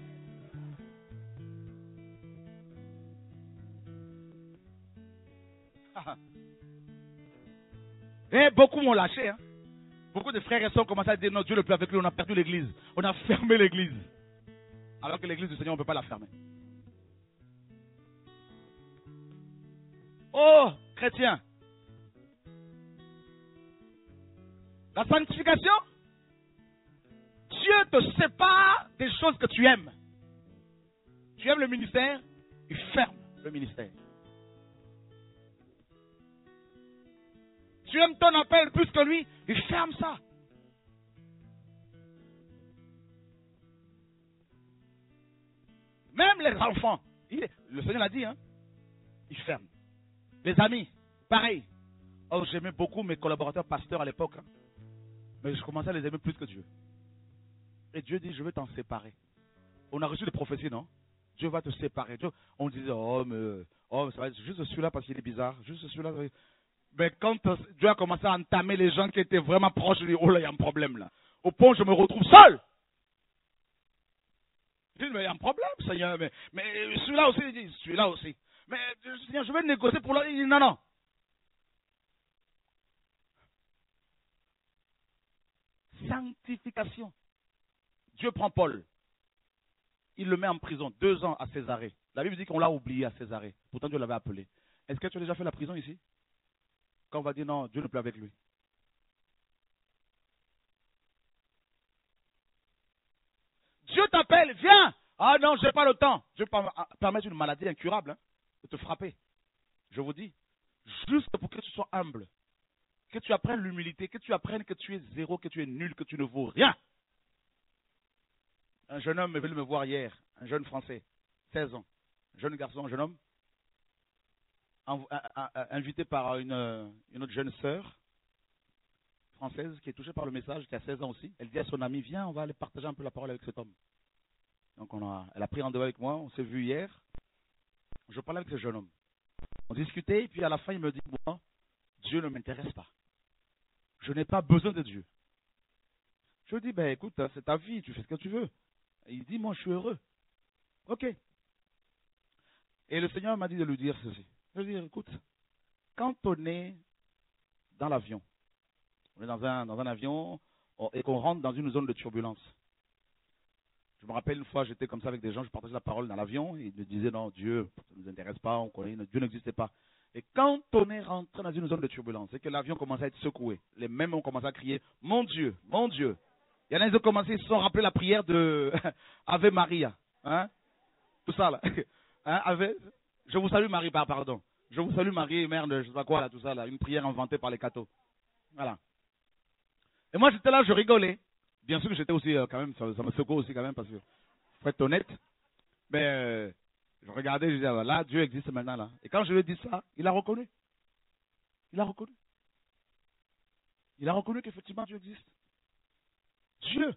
[SPEAKER 2] Et beaucoup m'ont lâché. Hein. Beaucoup de frères et sœurs ont commencé à dire non, Dieu ne peut avec lui, on a perdu l'église. On a fermé l'église. Alors que l'église du Seigneur, on ne peut pas la fermer. Oh, chrétien. La sanctification, Dieu te sépare des choses que tu aimes. Tu aimes le ministère, il ferme le ministère. Tu aimes ton appel plus que lui, il ferme ça. Même les enfants, il est, le Seigneur l'a dit, hein, il ferme. Les amis, pareil. Oh, j'aimais beaucoup mes collaborateurs pasteurs à l'époque. Hein. Mais je commençais à les aimer plus que Dieu. Et Dieu dit, je vais t'en séparer. On a reçu des prophéties, non? Dieu va te séparer. Dieu, on disait, oh, mais, oh, ça va être juste celui-là parce qu'il est bizarre. Juste celui-là. Mais quand Dieu a commencé à entamer les gens qui étaient vraiment proches, je dis, oh là, il y a un problème là. Au point où je me retrouve seul. Il dit, mais il y a un problème, Seigneur. Mais, mais celui-là aussi, il dit, celui-là aussi. Mais Seigneur, je vais négocier pour l'autre. Il dit, non, non. Sanctification. Dieu prend Paul. Il le met en prison, deux ans à Césarée. La Bible dit qu'on l'a oublié à Césarée. Pourtant, Dieu l'avait appelé. Est-ce que tu as déjà fait la prison ici? Quand on va dire non, Dieu n'est plus avec lui. Dieu t'appelle, viens. Ah non, je n'ai pas le temps. Dieu permet une maladie incurable hein, de te frapper. Je vous dis, juste pour que tu sois humble, que tu apprennes l'humilité, que tu apprennes que tu es zéro, que tu es nul, que tu ne vaux rien. Un jeune homme est venu me voir hier, un jeune Français, seize ans, jeune garçon, jeune homme, invité par une, une autre jeune sœur française qui est touchée par le message, qui a seize ans aussi. Elle dit à son ami, viens, on va aller partager un peu la parole avec cet homme. Donc on a, elle a pris rendez-vous avec moi, on s'est vu hier. Je parlais avec ce jeune homme. On discutait, et puis à la fin, il me dit, moi, Dieu ne m'intéresse pas. Je n'ai pas besoin de Dieu. Je lui dis, ben écoute, c'est ta vie, tu fais ce que tu veux. Et il dit, moi, je suis heureux. Ok. Et le Seigneur m'a dit de lui dire ceci. Je lui dis, écoute, quand on est dans l'avion, on est dans un, dans un avion et qu'on rentre dans une zone de turbulence. Je me rappelle une fois, j'étais comme ça avec des gens, je partageais la parole dans l'avion, et ils me disaient, non, Dieu, ça ne nous intéresse pas, on connaît, Dieu n'existait pas. Et quand on est rentré dans une zone de turbulence, et que l'avion commençait à être secoué, les mêmes ont commencé à crier, mon Dieu, mon Dieu. Il y en a qui ont commencé, ils se sont rappelés la prière de Ave Maria. Hein? Tout ça là. Hein? Ave... Je vous salue Marie, pardon. Je vous salue Marie, mère de je sais pas quoi là, tout ça là. Une prière inventée par les cathos. Voilà. Et moi j'étais là, je rigolais. Bien sûr que j'étais aussi, euh, quand même, ça, ça me secoue aussi quand même, parce que, faut être honnête. Mais euh, je regardais, je disais, ah, là, Dieu existe maintenant là. Et quand je lui ai dit ça, il a reconnu. Il a reconnu. Il a reconnu qu'effectivement Dieu existe. Dieu.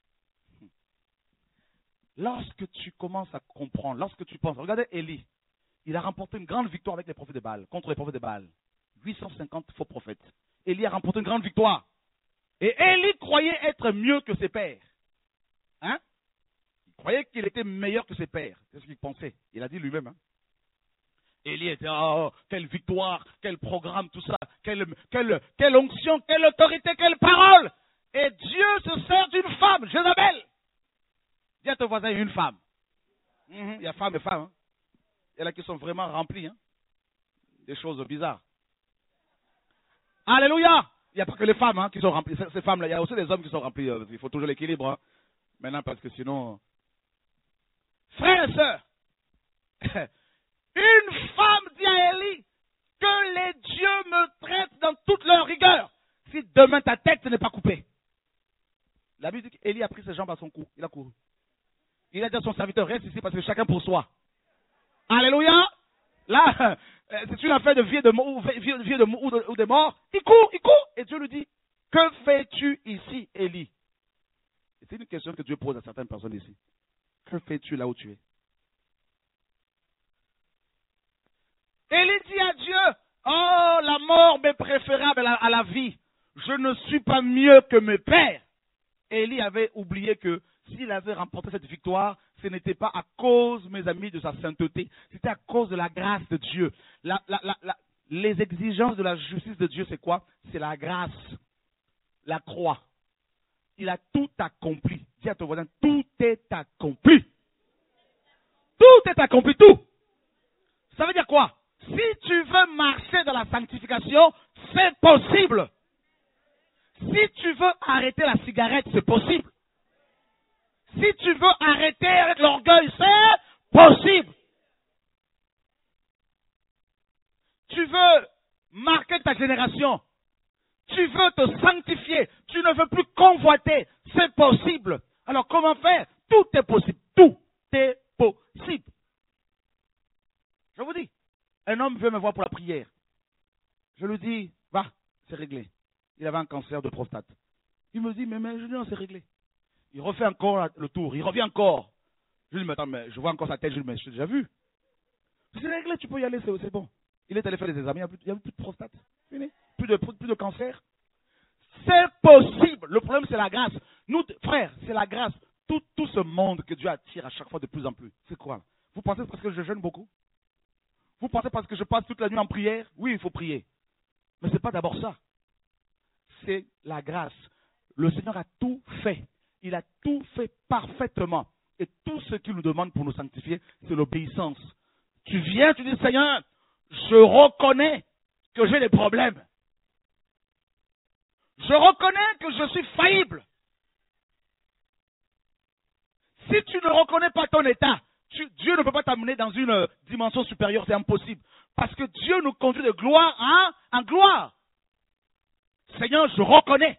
[SPEAKER 2] Lorsque tu commences à comprendre, lorsque tu penses, regardez Élie, il a remporté une grande victoire avec les prophètes de Baal, contre les prophètes de Baal. huit cent cinquante faux prophètes. Élie a remporté une grande victoire. Et Élie croyait être mieux que ses pères. Hein? Il croyait qu'il était meilleur que ses pères. C'est ce qu'il pensait. Il a dit lui-même. Hein? Élie était, oh, quelle victoire, quel programme, tout ça, quelle, quelle, quelle onction, quelle autorité, quelle parole. Et Dieu se sert d'une femme, Jézabel. Dis à ton voisin, une femme. Mm-hmm, il y a femme et femme. Hein? Il y en a qui sont vraiment remplis. Hein? Des choses bizarres. Alléluia. Il n'y a pas que les femmes hein, qui sont remplies. Ces femmes-là, il y a aussi des hommes qui sont remplis. Il faut toujours l'équilibre. Hein? Maintenant, parce que sinon... Frères et sœurs, une femme dit à Élie que les dieux me traitent dans toute leur rigueur si demain ta tête n'est pas coupée. La Bible dit qu'Élie a pris ses jambes à son cou. Il a couru. Il a dit à son serviteur, reste ici parce que chacun pour soi. Alléluia. Là, c'est une affaire de vie de mort, vie de, ou, de, ou de mort. Il court, il court. Et Dieu lui dit, que fais-tu ici, Élie? C'est une question que Dieu pose à certaines personnes ici. Que fais-tu là où tu es? Élie dit à Dieu, oh, la mort m'est préférable à la, à la vie. Je ne suis pas mieux que mes pères. Élie avait oublié que s'il avait remporté cette victoire, ce n'était pas à cause, mes amis, de sa sainteté. C'était à cause de la grâce de Dieu. La, la, la, la, les exigences de la justice de Dieu, c'est quoi? C'est la grâce. La croix. Il a tout accompli. Dis à ton voisin, tout est accompli. Tout est accompli, tout. Ça veut dire quoi? Si tu veux marcher dans la sanctification, c'est possible. Si tu veux arrêter la cigarette, c'est possible. Si tu veux arrêter avec l'orgueil, c'est possible. Tu veux marquer ta génération. Tu veux te sanctifier. Tu ne veux plus convoiter. C'est possible. Alors comment faire? Tout est possible. Tout est possible. Je vous dis, un homme veut me voir pour la prière. Je lui dis, va, c'est réglé. Il avait un cancer de prostate. Il me dit, mais, mais je dis, non, c'est réglé. Il refait encore le tour. Il revient encore. Je lui dis, mais attends, mais je vois encore sa tête. Je lui dis, mais je t'ai déjà vu. C'est réglé, tu peux y aller, c'est bon. Il est allé faire des examens, il n'y a plus de prostate. Fini. Plus de, plus de cancer. C'est possible. Le problème, c'est la grâce. Nous, frères, c'est la grâce. tout, tout ce monde que Dieu attire à chaque fois de plus en plus, c'est quoi? Vous pensez parce que je jeûne beaucoup? Vous pensez parce que je passe toute la nuit en prière? Oui, il faut prier. Mais ce n'est pas d'abord ça. C'est la grâce. Le Seigneur a tout fait. Il a tout fait parfaitement. Et tout ce qu'il nous demande pour nous sanctifier, c'est l'obéissance. Tu viens, tu dis, Seigneur, je reconnais que j'ai des problèmes. Je reconnais que je suis faillible. Si tu ne reconnais pas ton état, tu, Dieu ne peut pas t'amener dans une euh, dimension supérieure, c'est impossible. Parce que Dieu nous conduit de gloire en, en gloire. Seigneur, je reconnais.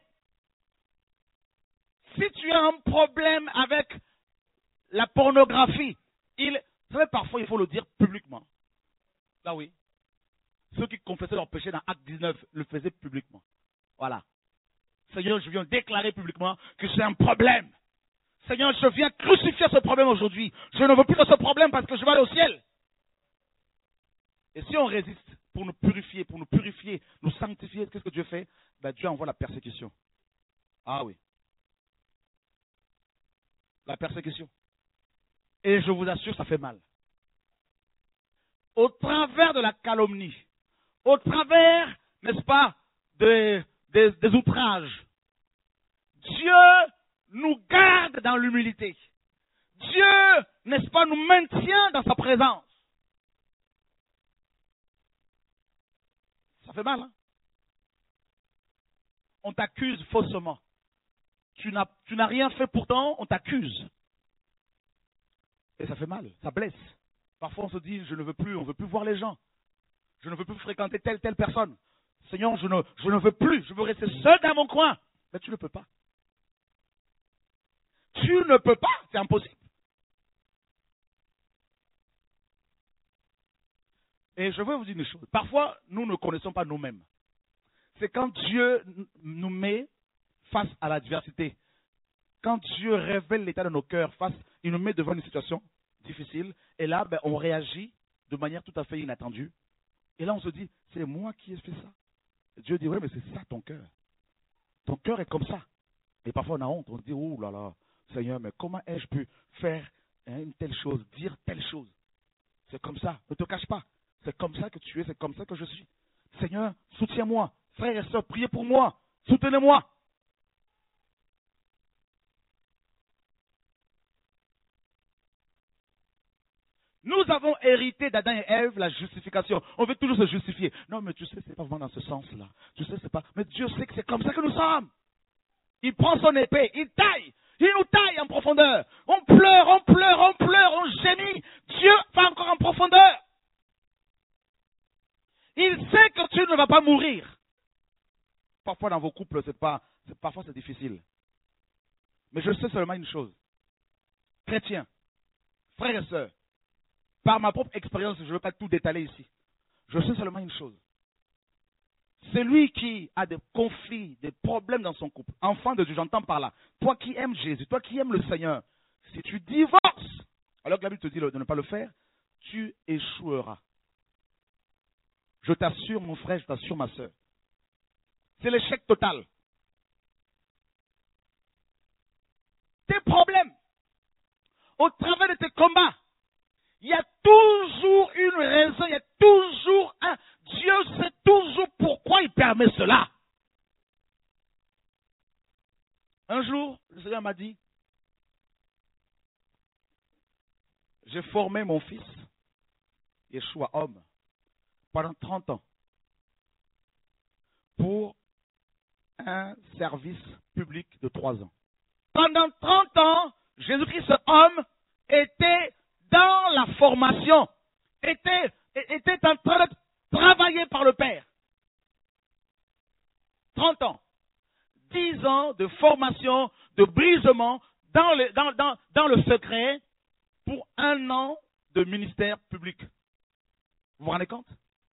[SPEAKER 2] Si tu as un problème avec la pornographie, il, vous savez, parfois il faut le dire publiquement. Là oui. Ceux qui confessaient leur péché dans Acte dix-neuf le faisaient publiquement. Voilà. Seigneur, je viens déclarer publiquement que c'est un problème. Seigneur, je viens crucifier ce problème aujourd'hui. Je ne veux plus de ce problème parce que je vais aller au ciel. Et si on résiste pour nous purifier, pour nous purifier, nous sanctifier, qu'est-ce que Dieu fait? Ben, Dieu envoie la persécution. Ah oui. La persécution. Et je vous assure, ça fait mal. Au travers de la calomnie, au travers, n'est-ce pas, des, des, des outrages, Dieu nous garde dans l'humilité. Dieu, n'est-ce pas, nous maintient dans sa présence. Ça fait mal, hein? On t'accuse faussement. Tu n'as, tu n'as rien fait pourtant, on t'accuse. Et ça fait mal, ça blesse. Parfois on se dit, je ne veux plus, on ne veut plus voir les gens. Je ne veux plus fréquenter telle, telle personne. Seigneur, je ne, je ne veux plus, je veux rester seul dans mon coin. Mais tu ne peux pas. Tu ne peux pas, c'est impossible. Et je veux vous dire une chose. Parfois, nous ne connaissons pas nous-mêmes. C'est quand Dieu nous met face à l'adversité. Quand Dieu révèle l'état de nos cœurs, face, il nous met devant une situation difficile. Et là, ben, on réagit de manière tout à fait inattendue. Et là, on se dit, c'est moi qui ai fait ça. Et Dieu dit, oui, mais c'est ça ton cœur. Ton cœur est comme ça. Et parfois, on a honte. On se dit, oh là là, Seigneur, mais comment ai-je pu faire hein, une telle chose, dire telle chose? C'est comme ça. Ne te cache pas. C'est comme ça que tu es, c'est comme ça que je suis. Seigneur, soutiens-moi. Frères et sœurs, priez pour moi. Soutenez-moi. Nous avons hérité d'Adam et Ève la justification. On veut toujours se justifier. Non, mais tu sais, c'est pas vraiment dans ce sens-là. Tu sais, c'est pas. Mais Dieu sait que c'est comme ça que nous sommes. Il prend son épée, il taille. Il nous taille en profondeur. On pleure, on pleure, on pleure, on gémit. Dieu va encore en profondeur. Il sait que tu ne vas pas mourir. Parfois dans vos couples, c'est pas, c'est, parfois c'est difficile. Mais je sais seulement une chose. Chrétiens, frères et sœurs, par ma propre expérience, je ne veux pas tout détailler ici. Je sais seulement une chose. Celui qui a des conflits, des problèmes dans son couple, enfant de Dieu, j'entends par là, toi qui aimes Jésus, toi qui aimes le Seigneur, si tu divorces, alors que la Bible te dit de ne pas le faire, tu échoueras. Je t'assure, mon frère, je t'assure, ma soeur. C'est l'échec total. Tes problèmes, au travers de tes combats, il y a toujours une raison, il y a toujours un... Dieu sait toujours pourquoi il permet cela. Un jour, le Seigneur m'a dit, j'ai formé mon fils, Yeshua, homme, pendant trente ans, pour un service public de trois ans. Pendant trente ans, Jésus-Christ, homme, était dans la formation, était, était en train de travailler par le Père. trente ans. dix ans de formation, de brisement dans le, dans, dans, dans le secret pour un an de ministère public. Vous vous rendez compte?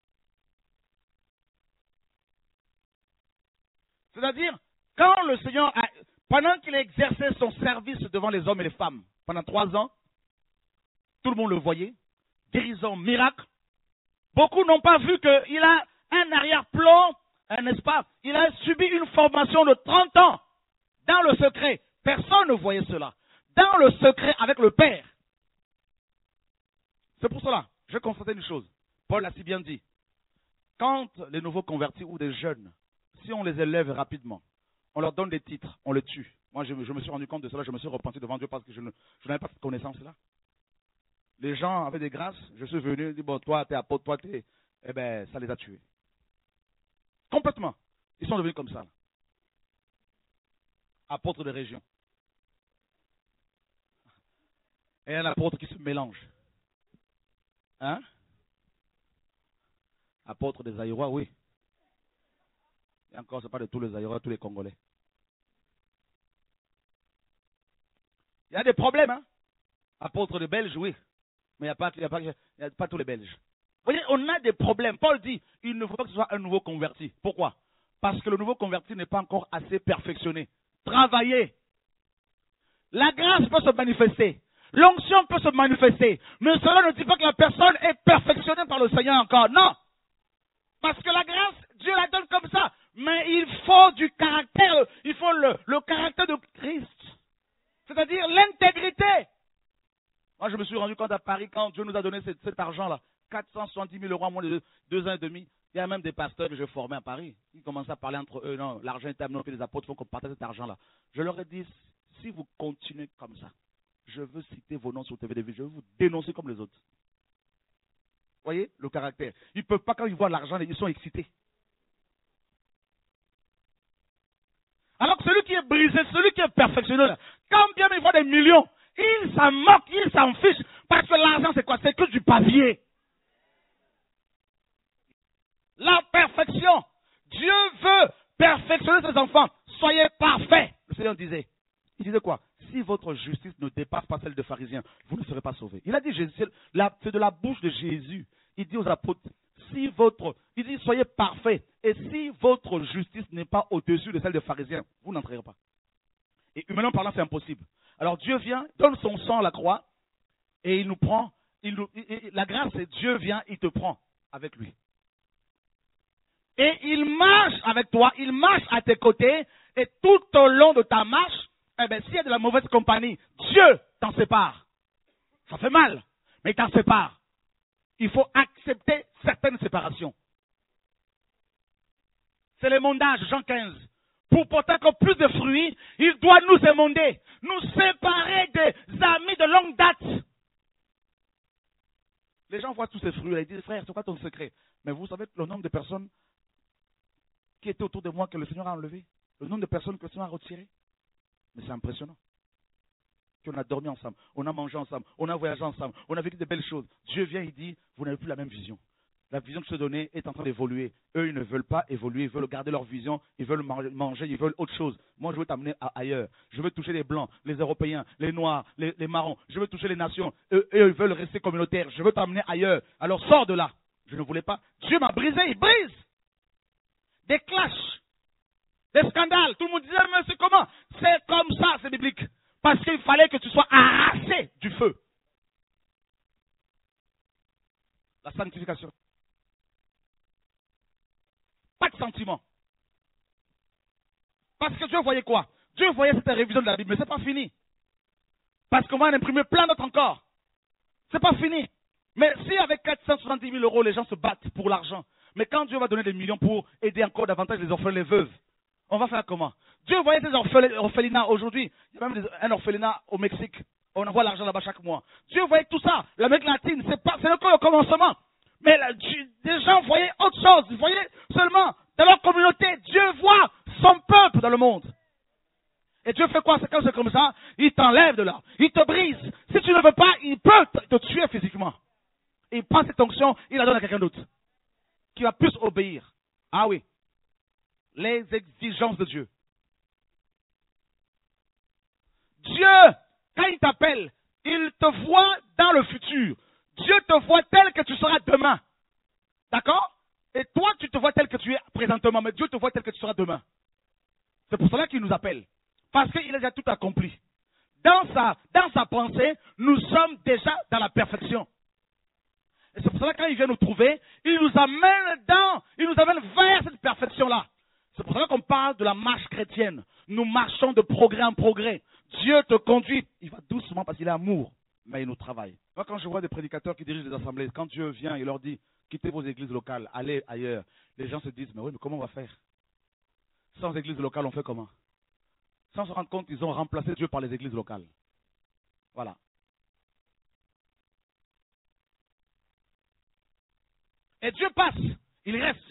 [SPEAKER 2] C'est-à-dire, quand le Seigneur, a, pendant qu'il exerçait son service devant les hommes et les femmes, pendant trois ans, tout le monde le voyait, guérison, miracle. Beaucoup n'ont pas vu qu'il a un arrière-plan, n'est-ce pas? Il a subi une formation de trente ans dans le secret. Personne ne voyait cela. dans le secret avec le Père. C'est pour cela, je vais constater une chose. Paul l'a si bien dit. Quand les nouveaux convertis ou des jeunes, si on les élève rapidement, on leur donne des titres, on les tue. Moi, je, je me suis rendu compte de cela, je me suis repenti devant Dieu parce que je, ne, je n'avais pas cette connaissance-là. Les gens avaient des grâces, je suis venu, dit, bon, toi, t'es apôtre, toi, t'es... Eh bien, ça les a tués. Complètement. Ils sont devenus comme ça. Apôtres de région. Et un apôtre qui se mélange. Hein? Apôtre des Aïrois, oui. Et encore, ce n'est pas de tous les Aïrois, tous les Congolais. Il y a des problèmes, hein? Apôtre des Belges, oui. Mais il n'y a, pas, il y a, pas, il y a pas tous les Belges. Vous voyez, on a des problèmes. Paul dit, il ne faut pas que ce soit un nouveau converti. Pourquoi? Parce que le nouveau converti n'est pas encore assez perfectionné. Travaillez. La grâce peut se manifester. L'onction peut se manifester. Mais cela ne dit pas que la personne est perfectionnée par le Seigneur encore. Non. Parce que la grâce, Dieu la donne comme ça. Mais il faut du caractère. Il faut le, le caractère de Christ. C'est-à-dire l'intégrité. Moi, je me suis rendu compte à Paris quand Dieu nous a donné cet, cet argent-là. quatre cent soixante-dix mille euros en moins de deux, deux ans et demi. Il y a même des pasteurs que je formais à Paris. Ils commençaient à parler entre eux. Non, l'argent est amené, que les apôtres font qu'on partage cet argent-là. Je leur ai dit, si vous continuez comme ça, je veux citer vos noms sur T V D V, je veux vous dénoncer comme les autres. Vous voyez le caractère. Ils ne peuvent pas, quand ils voient l'argent, ils sont excités. Alors que celui qui est brisé, celui qui est perfectionné, quand bien il voit des millions, il s'en moque, il s'en fiche. Parce que l'argent, c'est quoi? C'est que du papier. La perfection. Dieu veut perfectionner ses enfants. Soyez parfaits. Le Seigneur disait. Il disait quoi? Si votre justice ne dépasse pas celle des pharisiens, vous ne serez pas sauvés. Il a dit, c'est de la bouche de Jésus. Il dit aux apôtres, si votre, il dit, soyez parfaits. Et si votre justice n'est pas au-dessus de celle des pharisiens, vous n'entrerez pas. Et humainement parlant, c'est impossible. Alors Dieu vient, donne son sang à la croix, et il nous prend. Il nous, il, la grâce, c'est Dieu vient, il te prend avec lui. Et il marche avec toi, il marche à tes côtés, et tout au long de ta marche, eh bien, s'il y a de la mauvaise compagnie, Dieu t'en sépare. Ça fait mal, mais il t'en sépare. Il faut accepter certaines séparations. C'est l'émondage, Jean quinze. Pour porter encore plus de fruits, il doit nous émonder, nous séparer des amis de longue date. Les gens voient tous ces fruits et ils disent, frère, c'est quoi ton secret? Mais vous savez le nombre de personnes qui étaient autour de moi que le Seigneur a enlevé, le nombre de personnes que le Seigneur a retirées. Mais c'est impressionnant. On a dormi ensemble, on a mangé ensemble, on a voyagé ensemble, on a vécu de belles choses. Dieu vient, il dit, vous n'avez plus la même vision. La vision que je te donnais est en train d'évoluer. Eux, ils ne veulent pas évoluer, ils veulent garder leur vision, ils veulent manger, ils veulent autre chose. Moi, je veux t'amener ailleurs. Je veux toucher les Blancs, les Européens, les Noirs, les, les Marrons. Je veux toucher les nations. Eux, eux, ils veulent rester communautaires. Je veux t'amener ailleurs. Alors, sors de là. Je ne voulais pas. Dieu m'a brisé, il brise. Des clashs, des scandales. Tout le monde disait, mais c'est comment? C'est comme ça, c'est biblique. Parce qu'il fallait que tu sois arraché du feu. La sanctification. Pas de sentiment. Parce que Dieu voyait quoi? Dieu voyait cette révision de la Bible, mais ce n'est pas fini. Parce qu'on va en imprimer plein d'autres encore. Ce n'est pas fini. Mais si avec quatre cent soixante-dix mille euros, les gens se battent pour l'argent, mais quand Dieu va donner des millions pour aider encore davantage les orphelins, les veuves, on va faire comment? Dieu voyait ces orphelinats aujourd'hui. Il y a même un orphelinat au Mexique. On envoie l'argent là-bas chaque mois. Dieu voyait tout ça. L'Amérique latine, c'est pas, c'est encore le commencement. Mais là, des gens voyaient autre chose. Ils voyaient seulement dans leur communauté. Dieu voit son peuple dans le monde. Et Dieu fait quoi? C'est quand c'est comme ça, il t'enlève de là. Il te brise. Si tu ne veux pas, il peut te tuer physiquement. Il prend cette onction, il la donne à quelqu'un d'autre. Qui va plus obéir. Ah oui. Les exigences de Dieu. Dieu, quand il t'appelle, il te voit dans le futur. Dieu te voit tel que tu seras demain. D'accord? Et toi, tu te vois tel que tu es présentement, mais Dieu te voit tel que tu seras demain. C'est pour cela qu'il nous appelle. Parce qu'il a déjà tout accompli. Dans sa, dans sa pensée, nous sommes déjà dans la perfection. Et c'est pour cela que quand il vient nous trouver, il nous amène dans, il nous amène vers cette perfection-là. C'est pour ça qu'on parle de la marche chrétienne. Nous marchons de progrès en progrès. Dieu te conduit. Il va doucement parce qu'il est amour, mais il nous travaille. Moi, quand je vois des prédicateurs qui dirigent des assemblées, quand Dieu vient, il leur dit, quittez vos églises locales, allez ailleurs. Les gens se disent, mais oui, mais comment on va faire? Sans églises locales, on fait comment? Sans se rendre compte qu'ils ont remplacé Dieu par les églises locales. Voilà. Et Dieu passe, il reste.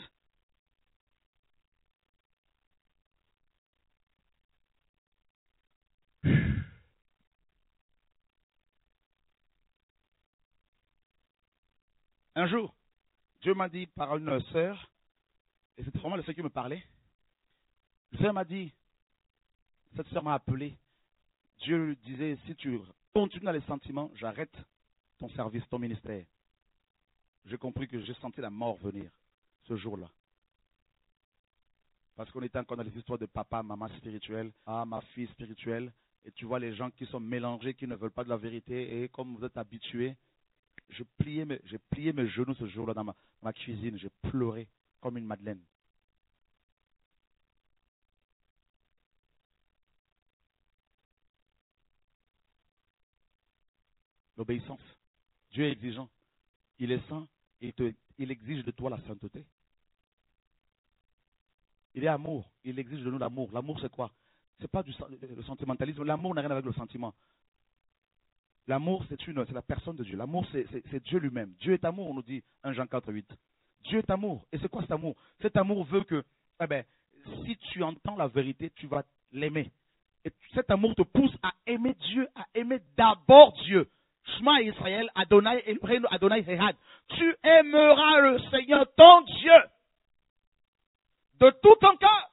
[SPEAKER 2] Un jour, Dieu m'a dit par une sœur, et c'était vraiment le sœur qui me parlait, la sœur m'a dit, cette sœur m'a appelé, Dieu lui disait, si tu continues dans les sentiments, j'arrête ton service, ton ministère. J'ai compris que j'ai senti la mort venir ce jour-là. Parce qu'on était encore dans les histoires de papa, maman spirituelle, ah, ma fille spirituelle, et tu vois les gens qui sont mélangés, qui ne veulent pas de la vérité, et comme vous êtes habitués, j'ai plié, mes, j'ai plié mes genoux ce jour-là dans ma, ma cuisine, j'ai pleuré comme une madeleine. L'obéissance. Dieu est exigeant. Il est saint. Il, te, il exige de toi la sainteté. Il est amour. Il exige de nous l'amour. L'amour, c'est quoi? Ce n'est pas du, le sentimentalisme. L'amour n'a rien avec le sentiment. L'amour, c'est, une, c'est la personne de Dieu. L'amour, c'est, c'est, c'est Dieu lui-même. Dieu est amour, on nous dit un Jean quatre, huit. Dieu est amour. Et c'est quoi cet amour? Cet amour veut que, eh ben, si tu entends la vérité, tu vas l'aimer. Et cet amour te pousse à aimer Dieu, à aimer d'abord Dieu. Shema Israël, Adonai, Elohim, Adonai, Ehad. Tu aimeras le Seigneur, ton Dieu, de tout ton cœur,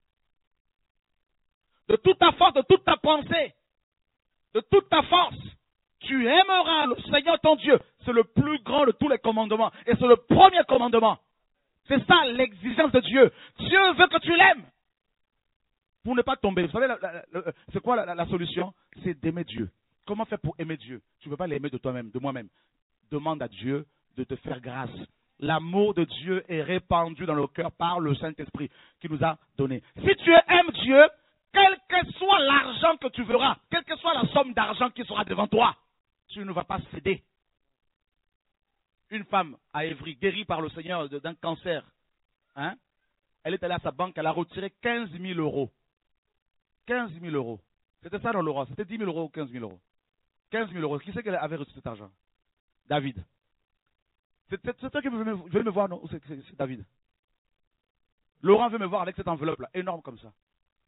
[SPEAKER 2] de toute ta force, de toute ta pensée, de toute ta force. Tu aimeras le Seigneur, ton Dieu. C'est le plus grand de tous les commandements. Et c'est le premier commandement. C'est ça l'exigence de Dieu. Dieu veut que tu l'aimes. Pour ne pas tomber. Vous savez, la, la, la, c'est quoi la, la, la solution? C'est d'aimer Dieu. Comment faire pour aimer Dieu? Tu ne peux pas l'aimer de toi-même, de moi-même. Demande à Dieu de te faire grâce. L'amour de Dieu est répandu dans le cœur par le Saint-Esprit qui nous a donné. Si tu aimes Dieu, quel que soit l'argent que tu verras, quelle que soit la somme d'argent qui sera devant toi, tu ne vas pas céder. Une femme à Évry, guérie par le Seigneur d'un cancer, hein? Elle est allée à sa banque, elle a retiré quinze mille euros. quinze mille euros. C'était ça dans le roi, c'était dix mille euros ou quinze mille euros. quinze mille euros. Qui c'est qu'elle avait reçu cet argent? David. C'est, c'est, c'est toi qui veux me, veux me voir, non? C'est, c'est, c'est David. Laurent veut me voir avec cette enveloppe-là, énorme comme ça.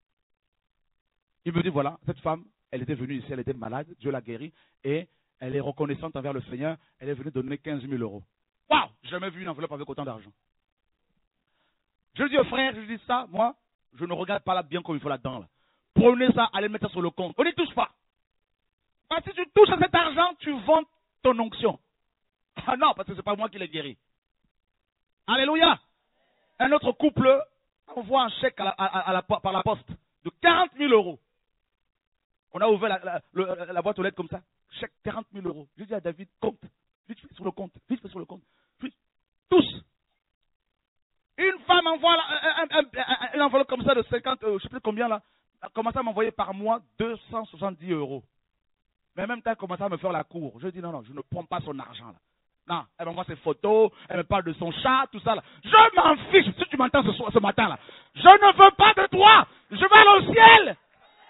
[SPEAKER 2] Il me dit, voilà, cette femme, elle était venue ici, elle était malade, Dieu l'a guérie, et elle est reconnaissante envers le Seigneur, elle est venue donner quinze mille euros. Waouh! J'ai jamais vu une enveloppe avec autant d'argent. Je dis au frère, je dis ça, moi, je ne regarde pas là bien comme il faut là-dedans. Là. Prenez ça, allez le mettre sur le compte. On n'y touche pas. Parce que si tu touches à cet argent, tu vends ton onction. Ah non, parce que ce n'est pas moi qui l'ai guéri. Alléluia! Un autre couple envoie un chèque à la, à, à la, par la poste de quarante mille euros. On a ouvert la, la, la, la boîte aux lettres comme ça. Chèque quarante mille euros. Je dis à David, compte. Vite fait sur le compte. Vite fait sur le compte. Vite. Tous. Une femme envoie la, un, un, un, une enveloppe comme ça de cinquante, euh, je ne sais plus combien là. Elle commence à m'envoyer par mois deux cent soixante-dix euros. Mais en même temps, elle commence à me faire la cour. Je dis non, non, je ne prends pas son argent là. Non, elle m'envoie ses photos, elle me parle de son chat, tout ça là. Je m'en fiche, si tu m'entends ce, ce matin là. Je ne veux pas de toi. Je vais aller au ciel.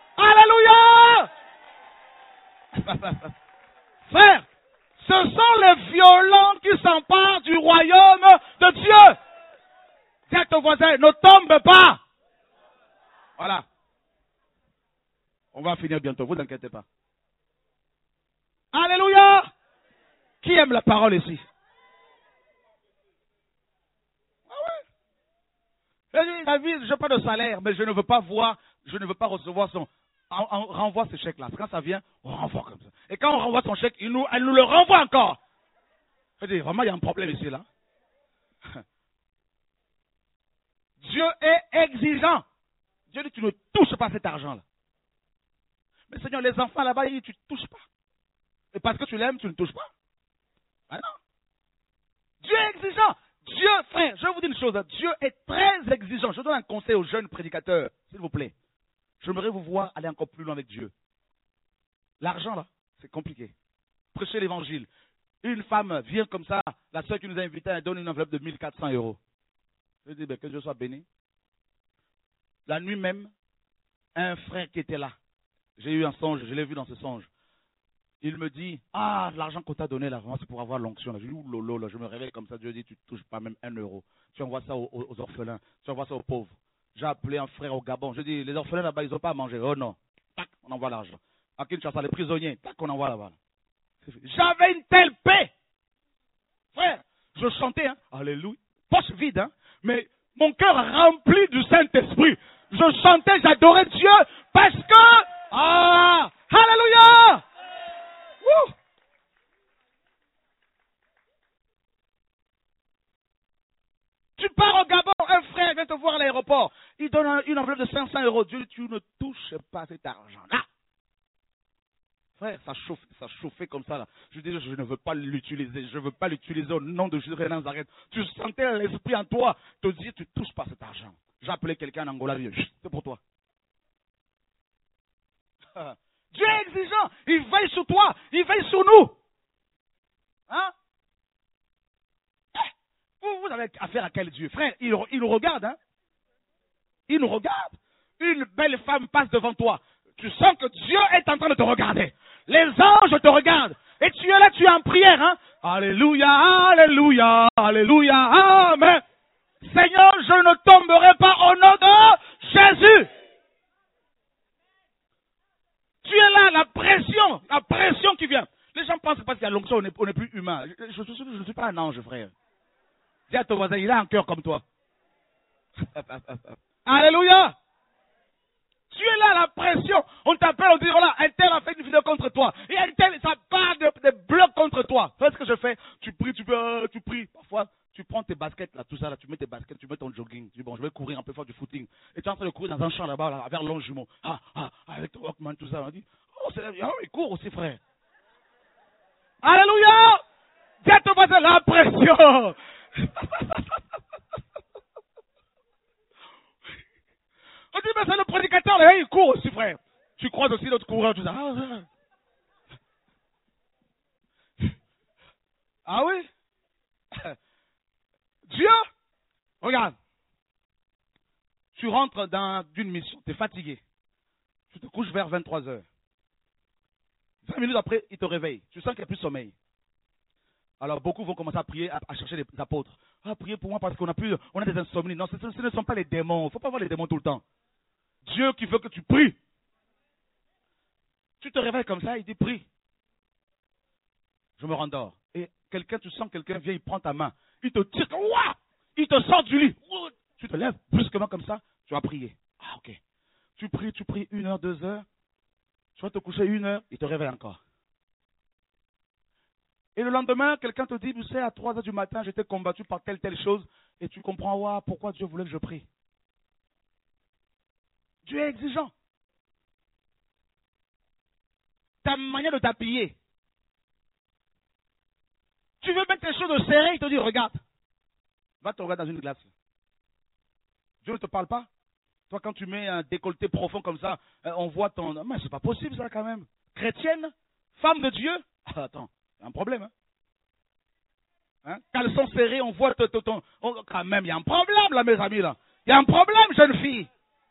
[SPEAKER 2] Alléluia. Frère, ce sont les violents qui s'emparent du royaume de Dieu. Tiens ton voisin, ne tombe pas. Voilà. On va finir bientôt, vous inquiétez pas. Alléluia. Qui aime la parole ici? Ah ouais. David, je n'ai pas de salaire, mais je ne veux pas voir, je ne veux pas recevoir son... On, on renvoie ce chèque-là. Quand ça vient, on renvoie comme ça. Et quand on renvoie son chèque, il nous, elle nous le renvoie encore. Je dis, vraiment, il y a un problème ici, là. Dieu est exigeant. Dieu dit, tu ne touches pas cet argent-là. Mais Seigneur, les enfants là-bas, ils disent, tu ne touches pas. Et parce que tu l'aimes, tu ne touches pas. Ah non. Dieu est exigeant. Dieu, frère, Frère, je vais vous dire une chose. Dieu est très exigeant. Je donne un conseil aux jeunes prédicateurs, s'il vous plaît. J'aimerais vous voir aller encore plus loin avec Dieu. L'argent, là, c'est compliqué. Prêcher l'évangile. Une femme vient comme ça, la soeur qui nous a invités, elle donne une enveloppe de mille quatre cents euros. Je dis, ben, que Dieu soit béni. La nuit même, un frère qui était là, j'ai eu un songe, je l'ai vu dans ce songe. Il me dit, ah, l'argent qu'on t'a donné là, vraiment, c'est pour avoir l'onction. Je dis, ouh, lolo, là, je me réveille comme ça, Dieu dit, tu ne touches pas même un euro. Tu envoies ça aux, aux orphelins, tu envoies ça aux pauvres. J'ai appelé un frère au Gabon, je dis, les orphelins là-bas, ils n'ont pas à manger. Oh non, tac, on envoie l'argent. À Kinshasa, les prisonniers, tac, on envoie là-bas. J'avais une telle paix. Frère, je chantais, hein, alléluia, poche vide, hein, mais mon cœur rempli du Saint-Esprit. Je chantais, j'adorais Dieu parce que, ah, alléluia. Wouh. Tu pars au Gabon, un frère vient te voir à l'aéroport. Il donne un, une enveloppe de cinq cents euros. Dieu, tu ne touches pas cet argent-là. Frère, ça chauffe, ça chauffait comme ça là. Je dis, je ne veux pas l'utiliser. Je ne veux pas l'utiliser au nom de Jésus de Nazareth. Tu sentais l'esprit en toi te dire, tu ne touches pas cet argent. J'ai appelé quelqu'un en Angola, c'est pour toi. Dieu est exigeant. Il veille sur toi. Il veille sur nous. Hein? Vous, vous avez affaire à quel Dieu? Frère, il, il nous regarde. Hein? Il nous regarde. Une belle femme passe devant toi. Tu sens que Dieu est en train de te regarder. Les anges te regardent. Et tu es là, tu es en prière. Hein? Alléluia, alléluia, alléluia, amen. Seigneur, je ne tomberai pas au nom de Jésus. Tu es là, la pression, la pression qui vient. Les gens pensent que parce qu'il y a l'onction, on n'est plus humain. Je ne suis pas un ange, frère. Dis à ton voisin, il a un cœur comme toi. Alléluia. Tu es là, la pression. On t'appelle, on dit, voilà, un tel a fait une vidéo contre toi. Et un tel, ça part de, de blocs contre toi. Tu vois ce que je fais? Tu pries, tu, euh, tu pries. Parfois, tu prends tes baskets, là, tout ça, là, tu mets tes baskets, tu mets ton jogging. Tu dis, bon, je vais courir un peu, faire du footing. Et tu es en train de courir dans un champ là-bas, là, vers Longjumeau. Ah, ah, avec ton Walkman, tout ça. On dit, oh, c'est, oh, il court aussi, frère. Alléluia! Dis à ton voisin, la pression. On dit, mais c'est le prédicateur, là, il court aussi, frère. Tu croises aussi l'autre coureur, tout ça. Ah, ah oui? Dieu, regarde. Tu rentres dans une mission, tu es fatigué. Tu te couches vers vingt-trois heures. Cinq minutes après, il te réveille. Tu sens qu'il n'y a plus de sommeil. Alors beaucoup vont commencer à prier, à, à chercher les apôtres. Ah, priez pour moi parce qu'on a plus, on a des insomnies. Non, ce, ce ne sont pas les démons. Il ne faut pas voir les démons tout le temps. Dieu qui veut que tu pries. Tu te réveilles comme ça, il dit prie. Je me rendors. Et quelqu'un, tu sens quelqu'un vient, il prend ta main. Il te tire, ouah, il te sort du lit. Tu te lèves brusquement comme ça, tu vas prier. Ah, ok. Tu pries, tu pries une heure, deux heures. Tu vas te coucher une heure, il te réveille encore. Et le lendemain, quelqu'un te dit, tu sais, à trois heures du matin, j'étais combattu par telle, telle chose. Et tu comprends, ouah, pourquoi Dieu voulait que je prie. Dieu est exigeant. Ta manière de t'habiller. Tu veux mettre tes choses serrées, il te dit, regarde. Va te regarder dans une glace. Dieu ne te parle pas. Toi, quand tu mets un décolleté profond comme ça, on voit ton... Mais c'est pas possible ça quand même. Chrétienne, femme de Dieu. Ah, attends, il y a un problème. Hein? Hein? Caleçon serré, on voit ton... ton on... Quand même, il y a un problème là, mes amis. Là. Il y a un problème, jeune fille.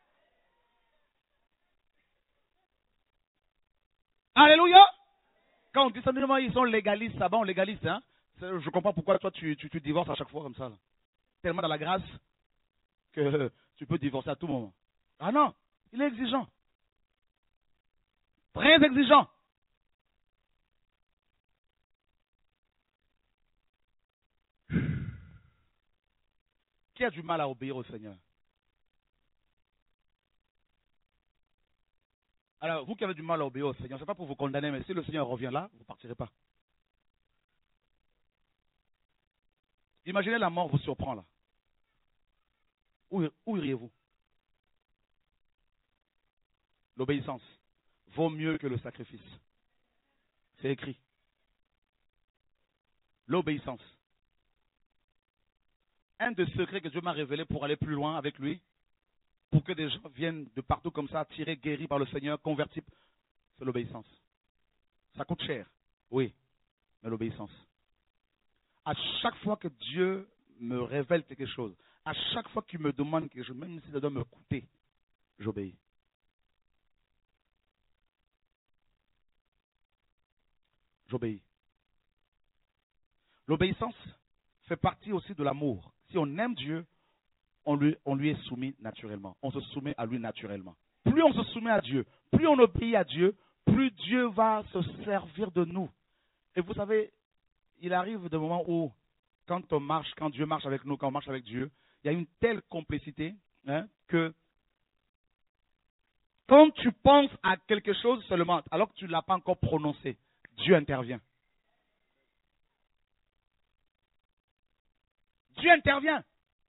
[SPEAKER 2] Alléluia. Quand on dit ça, ils sont légalistes, ça va, on légaliste. Hein? Je comprends pourquoi toi, tu, tu, tu divorces à chaque fois comme ça. Là. Tellement dans la grâce que tu peux divorcer à tout moment. Ah non, il est exigeant. Très exigeant. Qui a du mal à obéir au Seigneur? Alors, vous qui avez du mal à obéir au Seigneur, ce n'est pas pour vous condamner, mais si le Seigneur revient là, vous ne partirez pas. Imaginez la mort vous surprend là. Où, où iriez-vous? L'obéissance vaut mieux que le sacrifice. C'est écrit. L'obéissance. un des secrets que Dieu m'a révélé pour aller plus loin avec lui, pour que des gens viennent de partout comme ça, attirés, guéris par le Seigneur, convertis, c'est l'obéissance. Ça coûte cher, oui, mais l'obéissance. À chaque fois que Dieu me révèle quelque chose, à chaque fois qu'il me demande quelque chose, même si ça doit me coûter, j'obéis. J'obéis. L'obéissance fait partie aussi de l'amour. Si on aime Dieu, on lui, on lui est soumis naturellement. On se soumet à lui naturellement. Plus on se soumet à Dieu, plus on obéit à Dieu, plus Dieu va se servir de nous. Et vous savez, il arrive des moments où, quand on marche, quand Dieu marche avec nous, quand on marche avec Dieu, il y a une telle complicité hein, que quand tu penses à quelque chose seulement, alors que tu ne l'as pas encore prononcé, Dieu intervient. Dieu intervient.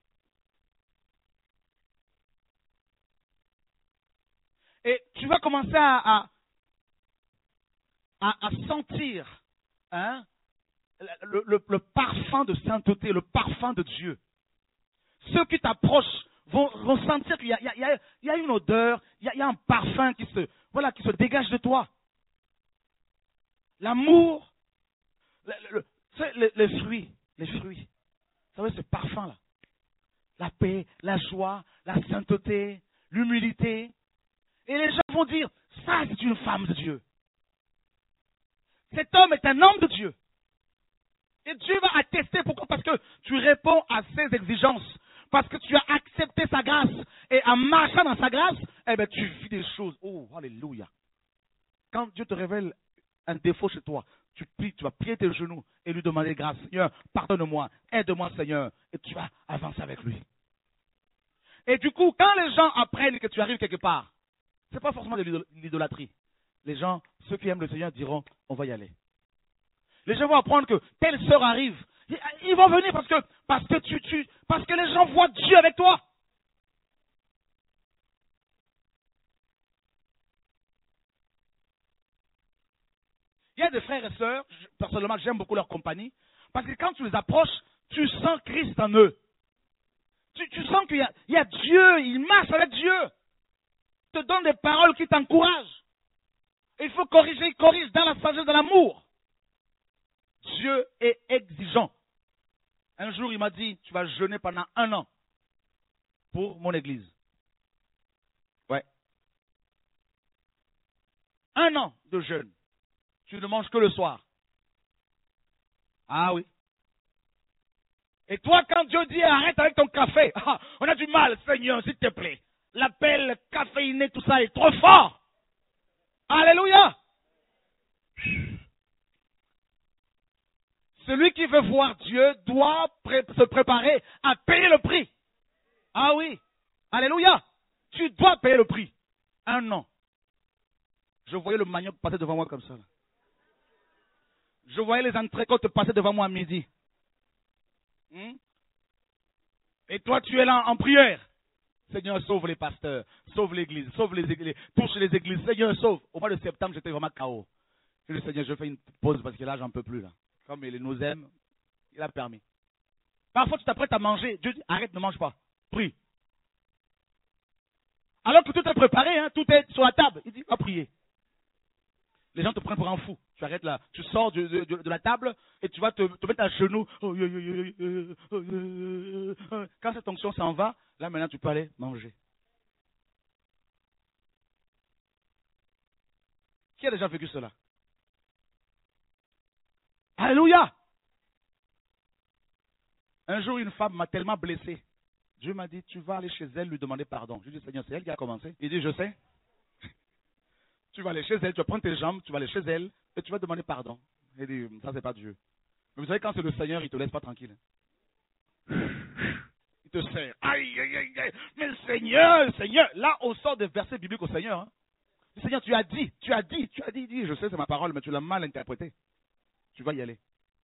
[SPEAKER 2] Et tu vas commencer à, à, à, à sentir hein, le, le, le parfum de sainteté, le parfum de Dieu. Ceux qui t'approchent vont, vont sentir qu'il y a, il y a, il y a une odeur, il y a, il y a un parfum qui se, voilà, qui se dégage de toi. L'amour, le, le, le, les, les fruits, les fruits. Vous savez, ce parfum-là. La paix, la joie, la sainteté, l'humilité. Et les gens vont dire, ça c'est une femme de Dieu. Cet homme est un homme de Dieu. Et Dieu va attester. Pourquoi? Parce que tu réponds à ses exigences. Parce que tu as accepté sa grâce. Et en marchant dans sa grâce, eh bien, tu vis des choses. Oh, alléluia. Quand Dieu te révèle un défaut chez toi, tu pries, tu vas plier tes genoux et lui demander grâce. Seigneur, pardonne-moi, aide-moi Seigneur. Et tu vas avancer avec lui. Et du coup, quand les gens apprennent que tu arrives quelque part, ce n'est pas forcément de l'idolâtrie. Les gens, ceux qui aiment le Seigneur diront, on va y aller. Les gens vont apprendre que telle sœur arrive. Ils vont venir parce que, parce que tu, tu, parce que les gens voient Dieu avec toi. Il y a des frères et sœurs, personnellement j'aime beaucoup leur compagnie, parce que quand tu les approches, tu sens Christ en eux. Tu, tu sens qu'il y a, il y a Dieu, ils marchent avec Dieu. Ils te donnent des paroles qui t'encouragent. Il faut corriger, il corrige dans la sagesse, dans l'amour. Dieu est exigeant. Un jour, il m'a dit, tu vas jeûner pendant un an pour mon église. Ouais. Un an de jeûne. Tu ne manges que le soir. Ah oui. Et toi, quand Dieu dit arrête avec ton café, ah, on a du mal, Seigneur, s'il te plaît. L'appel caféiné, tout ça est trop fort. Alléluia. Celui qui veut voir Dieu doit pré se préparer à payer le prix. Ah oui. Alléluia. Tu dois payer le prix. Un an. Je voyais le manioc passer devant moi comme ça. Là. Je voyais les entrecôtes passer devant moi à midi. Hmm? Et toi, tu es là en prière. Seigneur, sauve les pasteurs, sauve l'église, sauve les églises, touche les églises. Seigneur, sauve. Au mois de septembre, j'étais vraiment K O. Je dis, Seigneur, je fais une pause parce que là, j'en peux plus. Là. Comme il nous aime, il a permis. Parfois, tu t'apprêtes à manger. Dieu dit, arrête, ne mange pas. Prie. Alors que tout est préparé, hein, tout est sur la table. Il dit, va prier. Les gens te prennent pour un fou. Tu arrêtes là, tu sors de, de, de, de la table et tu vas te, te mettre à genoux. Quand cette onction s'en va, là maintenant tu peux aller manger. Qui a déjà vécu cela? Alléluia! Un jour, une femme m'a tellement blessé. Dieu m'a dit, tu vas aller chez elle lui demander pardon. Je lui ai dit, Seigneur, c'est elle qui a commencé. Il dit, je sais. Tu vas aller chez elle, tu vas prendre tes jambes, tu vas aller chez elle et tu vas demander pardon. Il dit, ça c'est pas Dieu. Mais vous savez, quand c'est le Seigneur, il ne te laisse pas tranquille. Il te serre. Aïe, aïe, aïe, aïe. Mais le Seigneur, Seigneur. Là, on sort des versets bibliques au Seigneur. Hein. Le Seigneur, tu as dit, tu as dit, tu as dit, dit, je sais, c'est ma parole, mais tu l'as mal interprété. Tu vas y aller.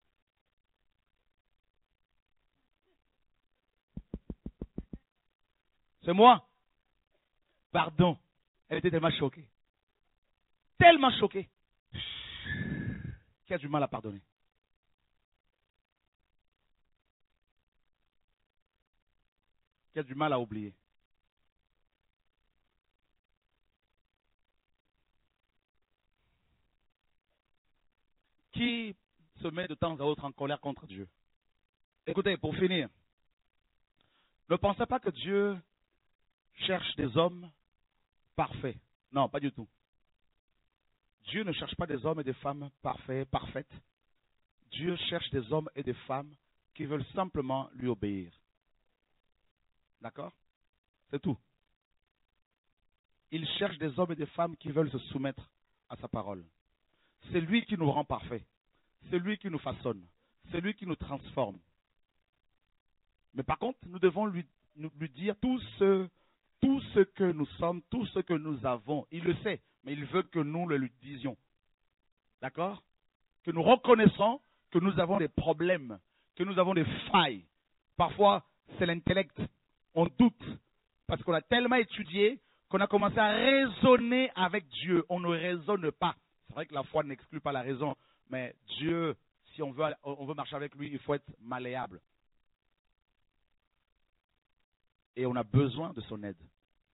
[SPEAKER 2] C'est moi. Pardon. Elle était tellement choquée. Tellement choquée. Qui a du mal à pardonner. qui a du mal à oublier. Qui se met de temps à autre en colère contre Dieu? Écoutez, pour finir, ne pensez pas que Dieu cherche des hommes parfaits. Non, pas du tout. Dieu ne cherche pas des hommes et des femmes parfaits, parfaites. Dieu cherche des hommes et des femmes qui veulent simplement lui obéir. D'accord? C'est tout. Il cherche des hommes et des femmes qui veulent se soumettre à sa parole. C'est lui qui nous rend parfaits. C'est lui qui nous façonne. C'est lui qui nous transforme. Mais par contre, nous devons lui, lui dire tout ce, tout ce que nous sommes, tout ce que nous avons. Il le sait, mais il veut que nous le lui disions. D'accord? Que nous reconnaissons que nous avons des problèmes, que nous avons des failles. Parfois, c'est l'intellect. On doute parce qu'on a tellement étudié qu'on a commencé à raisonner avec Dieu. On ne raisonne pas. C'est vrai que la foi n'exclut pas la raison, mais Dieu, si on veut, on veut marcher avec lui, il faut être malléable. Et on a besoin de son aide.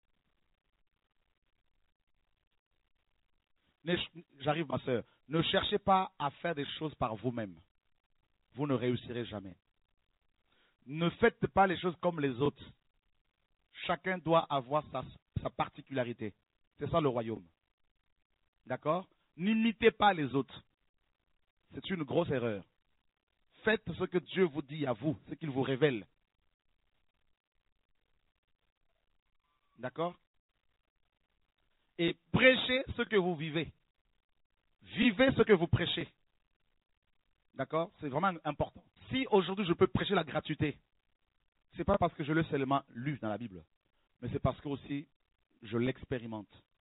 [SPEAKER 2] J'arrive, ma soeur. Ne cherchez pas à faire des choses par vous-même. Vous ne réussirez jamais. Ne faites pas les choses comme les autres. Chacun doit avoir sa, sa particularité. C'est ça le royaume. D'accord? N'imitez pas les autres. C'est une grosse erreur. Faites ce que Dieu vous dit à vous, ce qu'il vous révèle. D'accord? Et prêchez ce que vous vivez. Vivez ce que vous prêchez. D'accord? C'est vraiment important. Si aujourd'hui je peux prêcher la gratuité, ce n'est pas parce que je l'ai seulement lu dans la Bible, mais c'est parce que aussi je l'expérimente.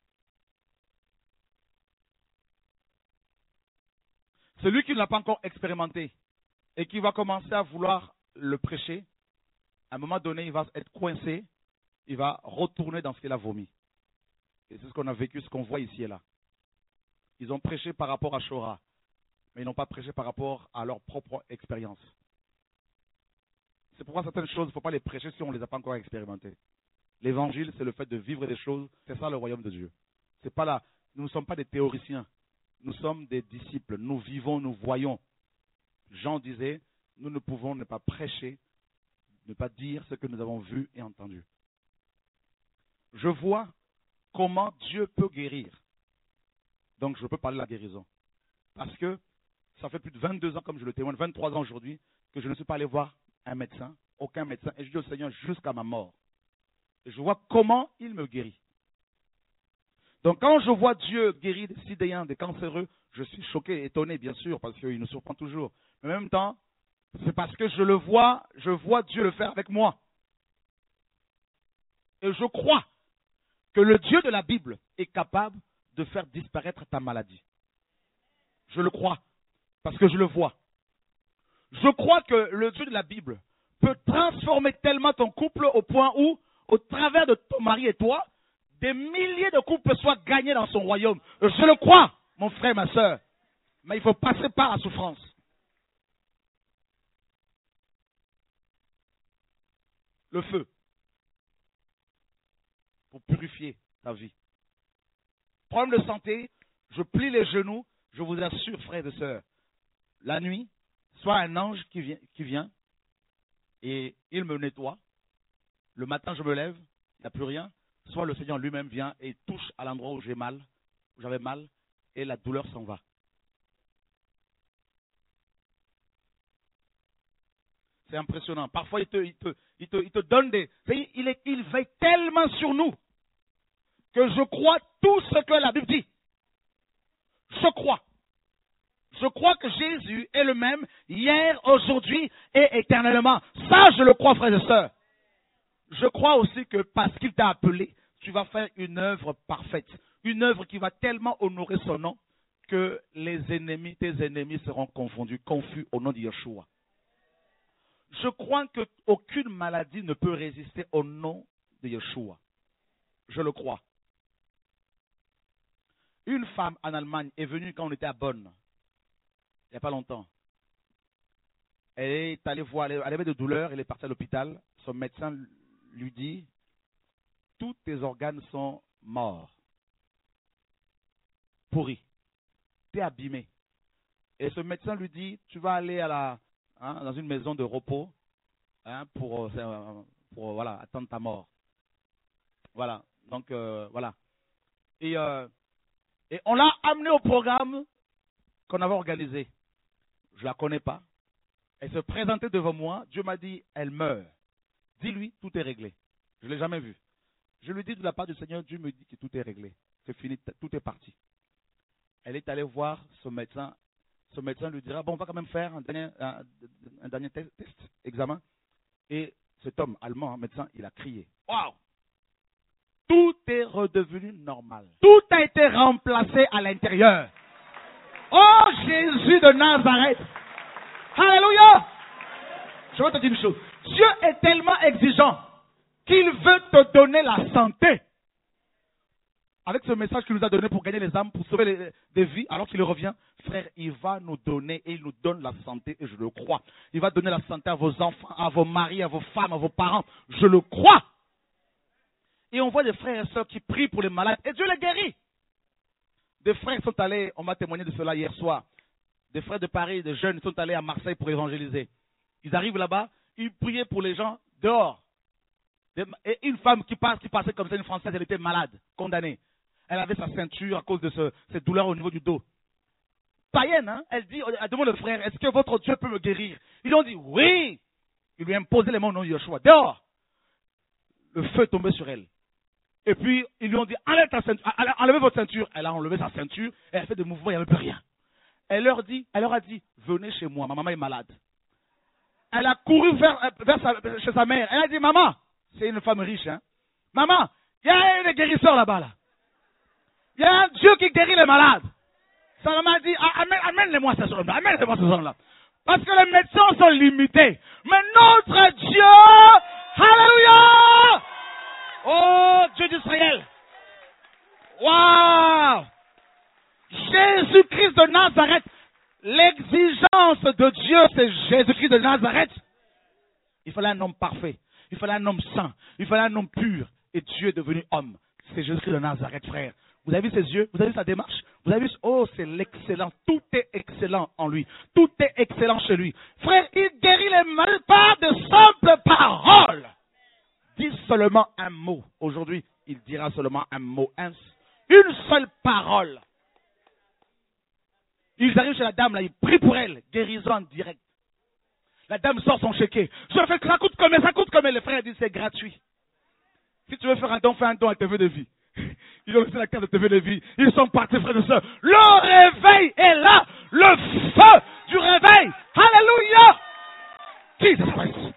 [SPEAKER 2] Celui qui ne l'a pas encore expérimenté et qui va commencer à vouloir le prêcher, à un moment donné, il va être coincé, il va retourner dans ce qu'il a vomi. Et c'est ce qu'on a vécu, ce qu'on voit ici et là. Ils ont prêché par rapport à Shora, mais ils n'ont pas prêché par rapport à leur propre expérience. C'est pourquoi certaines choses, il ne faut pas les prêcher si on ne les a pas encore expérimentées. L'évangile, c'est le fait de vivre des choses, c'est ça le royaume de Dieu. C'est pas là, nous ne sommes pas des théoriciens, nous sommes des disciples, nous vivons, nous voyons. Jean disait, nous ne pouvons ne pas prêcher, ne pas dire ce que nous avons vu et entendu. Je vois comment Dieu peut guérir. Donc je peux parler de la guérison. Parce que ça fait plus de vingt-deux ans, comme je le témoigne, vingt-trois ans aujourd'hui, que je ne suis pas allé voir un médecin, aucun médecin, et je dis au Seigneur jusqu'à ma mort. Et je vois comment il me guérit. Donc quand je vois Dieu guérir des sidéens, des cancéreux, je suis choqué, étonné bien sûr, parce qu'il nous surprend toujours. Mais en même temps, c'est parce que je le vois, je vois Dieu le faire avec moi. Et je crois que le Dieu de la Bible est capable de faire disparaître ta maladie. Je le crois, parce que je le vois. Je crois que le Dieu de la Bible peut transformer tellement ton couple au point où, au travers de ton mari et toi, des milliers de couples soient gagnés dans son royaume. Je le crois, mon frère, ma soeur. Mais il faut passer par la souffrance. Le feu. Pour purifier ta vie. Problème de santé, je plie les genoux, je vous assure, frères et sœurs, la nuit, soit un ange qui vient, qui vient et il me nettoie. Le matin, je me lève, il n'y a plus rien. Soit le Seigneur lui-même vient et touche à l'endroit où j'ai mal, où j'avais mal, et la douleur s'en va. C'est impressionnant. Parfois, il te, il te, il te, il te donne des... Il, est, il veille tellement sur nous que je crois tout ce que la Bible dit. Je crois. Je crois que Jésus est le même hier, aujourd'hui et éternellement. Ça, je le crois, frères et sœurs. Je crois aussi que parce qu'il t'a appelé, tu vas faire une œuvre parfaite. Une œuvre qui va tellement honorer son nom que les ennemis, tes ennemis seront confondus, confus au nom de Yeshua. Je crois qu'aucune maladie ne peut résister au nom de Yeshua. Je le crois. Une femme en Allemagne est venue quand on était à Bonn, il n'y a pas longtemps. Elle est allée voir, elle avait de douleurs, elle est partie à l'hôpital. Son médecin lui dit, tous tes organes sont morts, pourris, tu es abîmé. Et ce médecin lui dit, tu vas aller à la, hein, dans une maison de repos hein, pour, pour, pour voilà, attendre ta mort. Voilà, donc euh, voilà. Et, euh, et on l'a amené au programme qu'on avait organisé. Je ne la connais pas. Elle se présentait devant moi. Dieu m'a dit, elle meurt. Dis-lui, tout est réglé. Je ne l'ai jamais vue. Je lui dis de la part du Seigneur, Dieu me dit que tout est réglé. C'est fini, tout est parti. Elle est allée voir ce médecin. Ce médecin lui dira, bon, on va quand même faire un dernier, un, un dernier test, test, examen. Et cet homme allemand, un médecin, il a crié. Waouh! Tout est redevenu normal. Tout a été remplacé à l'intérieur. Oh Jésus de Nazareth! Alléluia! Je vais te dire une chose. Dieu est tellement exigeant qu'il veut te donner la santé. Avec ce message qu'il nous a donné pour gagner les âmes, pour sauver les, des vies, alors qu'il revient, frère, il va nous donner et il nous donne la santé et je le crois. Il va donner la santé à vos enfants, à vos maris, à vos femmes, à vos parents. Je le crois. Et on voit des frères et sœurs qui prient pour les malades et Dieu les guérit. Des frères sont allés, on m'a témoigné de cela hier soir. Des frères de Paris, des jeunes sont allés à Marseille pour évangéliser. Ils arrivent là-bas, ils priaient pour les gens dehors. Et une femme qui passe, qui passait comme ça, une Française, elle était malade, condamnée. Elle avait sa ceinture à cause de ce, cette douleur au niveau du dos. Païenne, hein? Elle dit, elle demande au frère, est-ce que votre Dieu peut me guérir? Ils lui ont dit, oui. Ils lui ont imposé les mains au nom de Yeshua. Dehors. Le feu est tombé sur elle. Et puis, ils lui ont dit, enlève ta ceinture, enlevez votre ceinture. Elle a enlevé sa ceinture, et elle a fait des mouvements, il n'y avait plus rien. Elle leur, dit, elle leur a dit, venez chez moi, ma maman est malade. Elle a couru vers, vers sa, chez sa mère. Elle a dit, maman, c'est une femme riche, hein. Maman, il y a des guérisseurs là-bas, là. Il y a un Dieu qui guérit les malades. Sa maman a dit, ah, amène, amène-les-moi ces hommes-là, amène-les-moi ces hommes-là. Parce que les médecins sont limités. Mais notre Dieu, alléluia! Oh, Dieu d'Israël. Waouh! Jésus-Christ de Nazareth. L'exigence de Dieu, c'est Jésus-Christ de Nazareth. Il fallait un homme parfait. Il fallait un homme saint. Il fallait un homme pur. Et Dieu est devenu homme. C'est Jésus-Christ de Nazareth, frère. Vous avez vu ses yeux? Vous avez vu sa démarche? Vous avez vu? Oh, c'est l'excellent. Tout est excellent en lui. Tout est excellent chez lui. Frère, il guérit les malades par de simples paroles. Dis seulement un mot. Aujourd'hui, il dira seulement un mot. Un, une seule parole. Ils arrivent chez la dame, là, ils prient pour elle. Guérison en direct. La dame sort son chéquier. Je fais que ça coûte combien? Ça coûte combien? Le frère dit c'est gratuit. Si tu veux faire un don, fais un don à T V de vie. Ils ont laissé la carte de T V de vie. Ils sont partis, frères et sœurs. Le réveil est là. Le feu du réveil. Alléluia. Jesus Christ.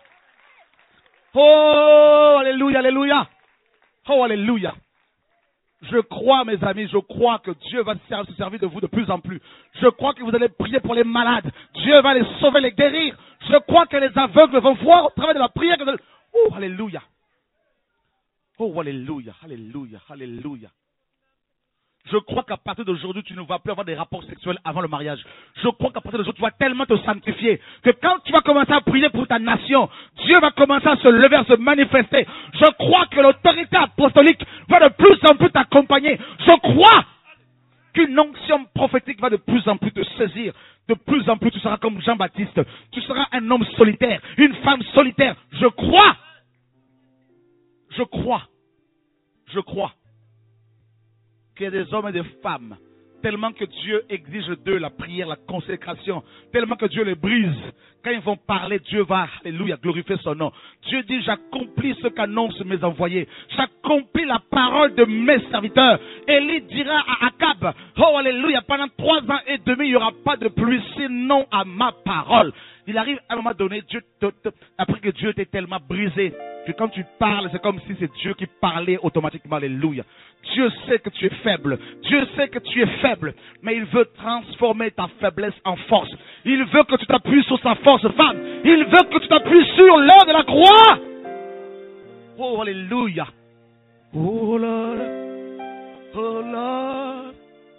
[SPEAKER 2] Oh, alléluia, alléluia. Oh, alléluia. Je crois, mes amis, je crois que Dieu va se servir de vous de plus en plus. Je crois que vous allez prier pour les malades. Dieu va les sauver, les guérir. Je crois que les aveugles vont voir au travers de la prière. Que... Oh, alléluia. Oh, alléluia, alléluia, alléluia. Je crois qu'à partir d'aujourd'hui, tu ne vas plus avoir des rapports sexuels avant le mariage. Je crois qu'à partir d'aujourd'hui, tu vas tellement te sanctifier que quand tu vas commencer à prier pour ta nation, Dieu va commencer à se lever, à se manifester. Je crois que l'autorité apostolique va de plus en plus t'accompagner. Je crois qu'une onction prophétique va de plus en plus te saisir. De plus en plus, tu seras comme Jean-Baptiste. Tu seras un homme solitaire, une femme solitaire. Je crois. Je crois. Je crois. Qu'il y a des hommes et des femmes, tellement que Dieu exige d'eux la prière, la consécration, tellement que Dieu les brise. Quand ils vont parler, Dieu va, alléluia, glorifier son nom. Dieu dit, j'accomplis ce qu'annoncent mes envoyés. J'accomplis la parole de mes serviteurs. Élie dira à Akab, oh alléluia, pendant trois ans et demi, il n'y aura pas de pluie, sinon à ma parole. Il arrive à un moment donné, Dieu te, te, après que Dieu t'ait tellement brisé, que quand tu parles, c'est comme si c'est Dieu qui parlait automatiquement, alléluia. Dieu sait que tu es faible. Dieu sait que tu es faible. Mais il veut transformer ta faiblesse en force. Il veut que tu t'appuies sur sa force, femme. Il veut que tu t'appuies sur l'heure de la croix. Oh, alléluia. Oh, Lord. Oh, Lord.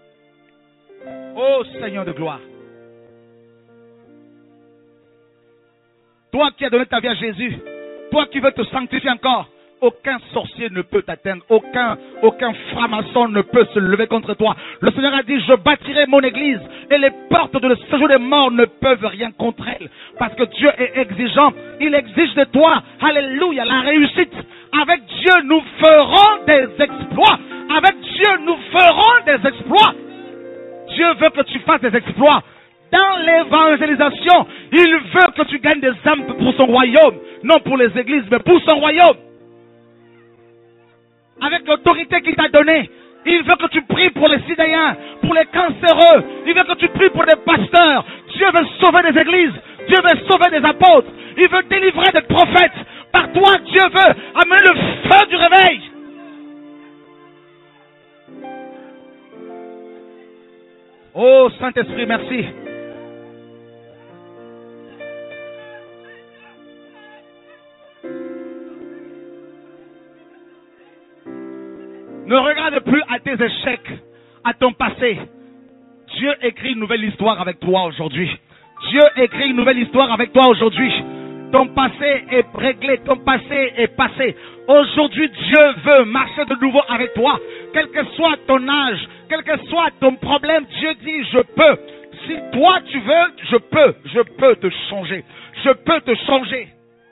[SPEAKER 2] Oh, Seigneur de gloire. Toi qui as donné ta vie à Jésus, toi qui veux te sanctifier encore, aucun sorcier ne peut t'atteindre, aucun, aucun franc-maçon ne peut se lever contre toi. Le Seigneur a dit, je bâtirai mon église et les portes de le séjour des morts ne peuvent rien contre elle. Parce que Dieu est exigeant, il exige de toi, alléluia, la réussite. Avec Dieu, nous ferons des exploits. Avec Dieu, nous ferons des exploits. Dieu veut que tu fasses des exploits. Dans l'évangélisation, il veut que tu gagnes des âmes pour son royaume. Non pour les églises, mais pour son royaume. Avec l'autorité qu'il t'a donnée, il veut que tu pries pour les sidéens, pour les cancéreux. Il veut que tu pries pour des pasteurs. Dieu veut sauver des églises. Dieu veut sauver des apôtres. Il veut délivrer des prophètes. Par toi, Dieu veut amener le feu du réveil. Oh Saint-Esprit, merci. Ne regarde plus à tes échecs, à ton passé. Dieu écrit une nouvelle histoire avec toi aujourd'hui. Dieu écrit une nouvelle histoire avec toi aujourd'hui. Ton passé est réglé, ton passé est passé. Aujourd'hui, Dieu veut marcher de nouveau avec toi. Quel que soit ton âge, quel que soit ton problème, Dieu dit, je peux. Si toi tu veux, je peux. Je peux te changer. Je peux te changer.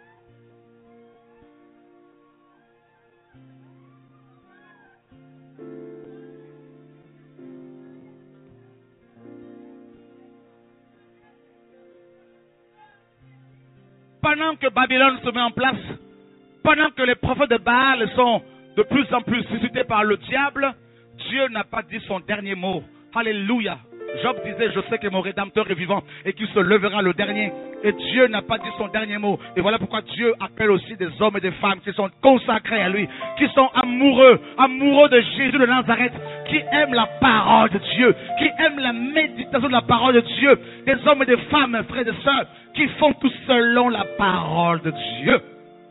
[SPEAKER 2] Pendant que Babylone se met en place, pendant que les prophètes de Baal sont de plus en plus suscités par le diable, Dieu n'a pas dit son dernier mot. Alléluia. Job disait, je sais que mon Rédempteur est vivant et qu'il se levera le dernier. Et Dieu n'a pas dit son dernier mot. Et voilà pourquoi Dieu appelle aussi des hommes et des femmes qui sont consacrés à lui, qui sont amoureux, amoureux de Jésus de Nazareth, qui aiment la parole de Dieu, qui aiment la méditation de la parole de Dieu. Des hommes et des femmes, frères et sœurs, qui font tout selon la parole de Dieu.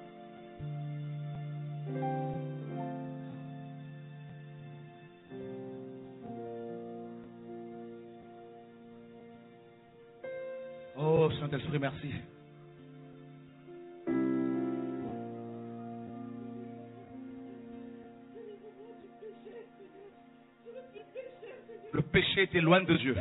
[SPEAKER 2] Oh Saint-Esprit, merci. Le péché était loin de Dieu.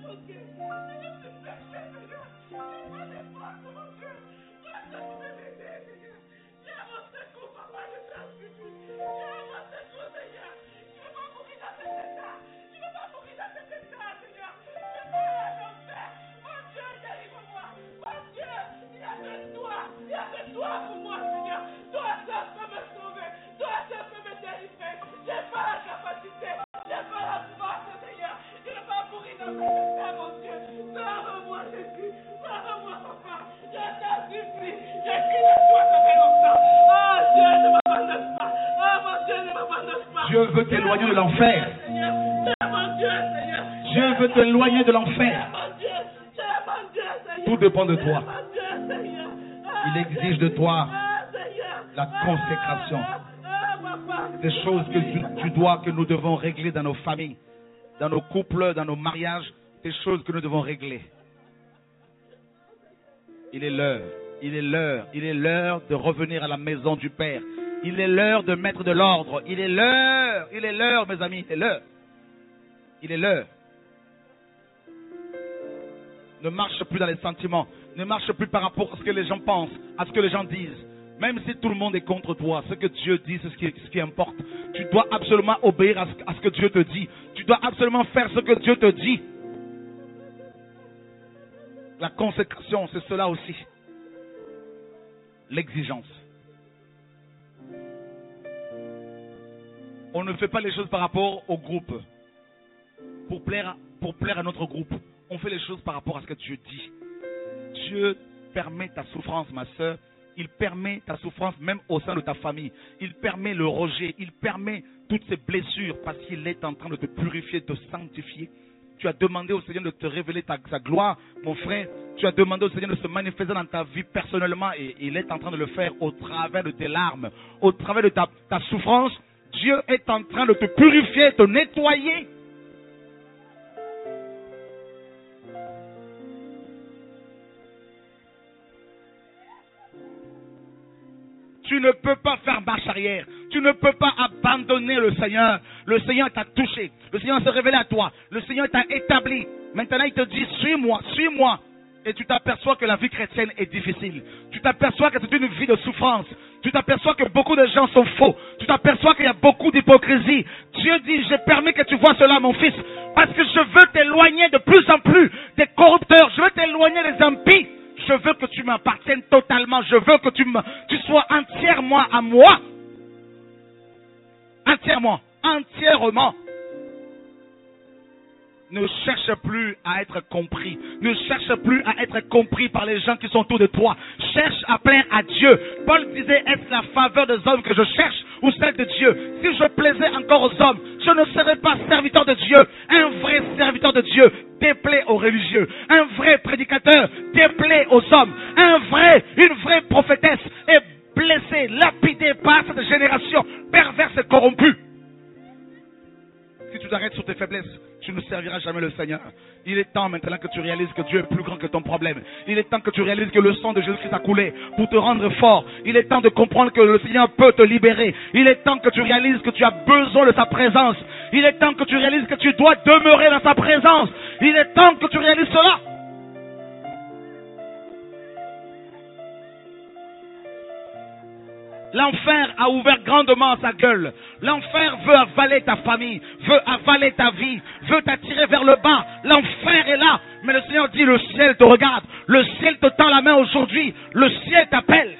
[SPEAKER 2] Dieu veut t'éloigner de l'enfer. Dieu veut t'éloigner de l'enfer. Tout dépend de toi. Il exige de toi la consécration. Des choses que tu, tu dois, que nous devons régler dans nos familles, dans nos couples, dans nos mariages. Des choses que nous devons régler. Il est l'heure. Il est l'heure. Il est l'heure de revenir à la maison du Père. Il est l'heure de mettre de l'ordre. Il est l'heure. Il est l'heure, mes amis. Il est l'heure. Il est l'heure. Ne marche plus dans les sentiments. Ne marche plus par rapport à ce que les gens pensent, à ce que les gens disent. Même si tout le monde est contre toi, ce que Dieu dit, c'est ce qui, ce qui importe. Tu dois absolument obéir à ce, à ce que Dieu te dit. Tu dois absolument faire ce que Dieu te dit. La consécration, c'est cela aussi. L'exigence. On ne fait pas les choses par rapport au groupe. Pour plaire, pour plaire à notre groupe. On fait les choses par rapport à ce que Dieu dit. Dieu permet ta souffrance, ma soeur. Il permet ta souffrance même au sein de ta famille. Il permet le rejet. Il permet toutes ces blessures parce qu'il est en train de te purifier, de te sanctifier. Tu as demandé au Seigneur de te révéler ta, sa gloire, mon frère. Tu as demandé au Seigneur de se manifester dans ta vie personnellement et il est en train de le faire au travers de tes larmes, au travers de ta, ta souffrance. Dieu est en train de te purifier, te nettoyer. Tu ne peux pas faire marche arrière. Tu ne peux pas abandonner le Seigneur. Le Seigneur t'a touché. Le Seigneur s'est révélé à toi. Le Seigneur t'a établi. Maintenant, il te dit, suis-moi, suis-moi. Et tu t'aperçois que la vie chrétienne est difficile. Tu t'aperçois que c'est une vie de souffrance. Tu t'aperçois que beaucoup de gens sont faux. Tu t'aperçois qu'il y a beaucoup d'hypocrisie. Dieu dit, j'ai permis que tu vois cela, mon fils, parce que je veux t'éloigner de plus en plus des corrupteurs. Je veux t'éloigner des impies. Je veux que tu m'appartiennes totalement. Je veux que tu, me, tu sois entièrement à moi. Entièrement. Entièrement. Ne cherche plus à être compris. Ne cherche plus à être compris par les gens qui sont autour de toi. Cherche à plaire à Dieu. Paul disait, est-ce la faveur des hommes que je cherche ou celle de Dieu? Si je plaisais encore aux hommes, je ne serais pas serviteur de Dieu. Un vrai serviteur de Dieu déplaît aux religieux. Un vrai prédicateur déplaît aux hommes. Un vrai, une vraie prophétesse est blessée, lapidée par cette génération perverse et corrompue. Si tu t'arrêtes sur tes faiblesses, tu ne serviras jamais le Seigneur. Il est temps maintenant que tu réalises que Dieu est plus grand que ton problème. Il est temps que tu réalises que le sang de Jésus-Christ a coulé pour te rendre fort. Il est temps de comprendre que le Seigneur peut te libérer. Il est temps que tu réalises que tu as besoin de sa présence. Il est temps que tu réalises que tu dois demeurer dans sa présence. Il est temps que tu réalises cela. L'enfer a ouvert grandement sa gueule. L'enfer veut avaler ta famille, veut avaler ta vie, veut t'attirer vers le bas. L'enfer est là. Mais le Seigneur dit, le ciel te regarde. Le ciel te tend la main aujourd'hui. Le ciel t'appelle.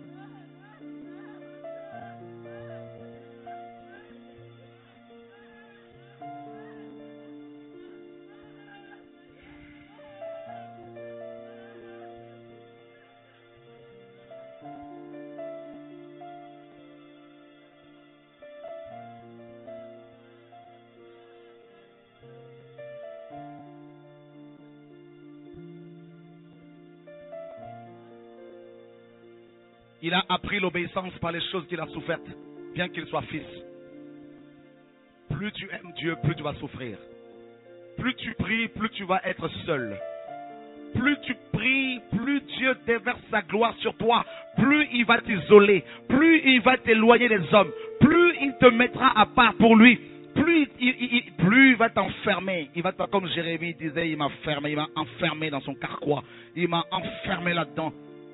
[SPEAKER 2] Il a appris l'obéissance par les choses qu'il a souffertes, bien qu'il soit fils. Plus tu aimes Dieu, plus tu vas souffrir. Plus tu pries, plus tu vas être seul. Plus tu pries, plus Dieu déverse sa gloire sur toi. Plus il va t'isoler, plus il va t'éloigner des hommes, plus il te mettra à part pour lui. Plus il, il, il, plus il va t'enfermer. Il va te, comme Jérémie disait, il m'a fermé, il m'a enfermé dans son carquois. Il m'a enfermé là-dedans.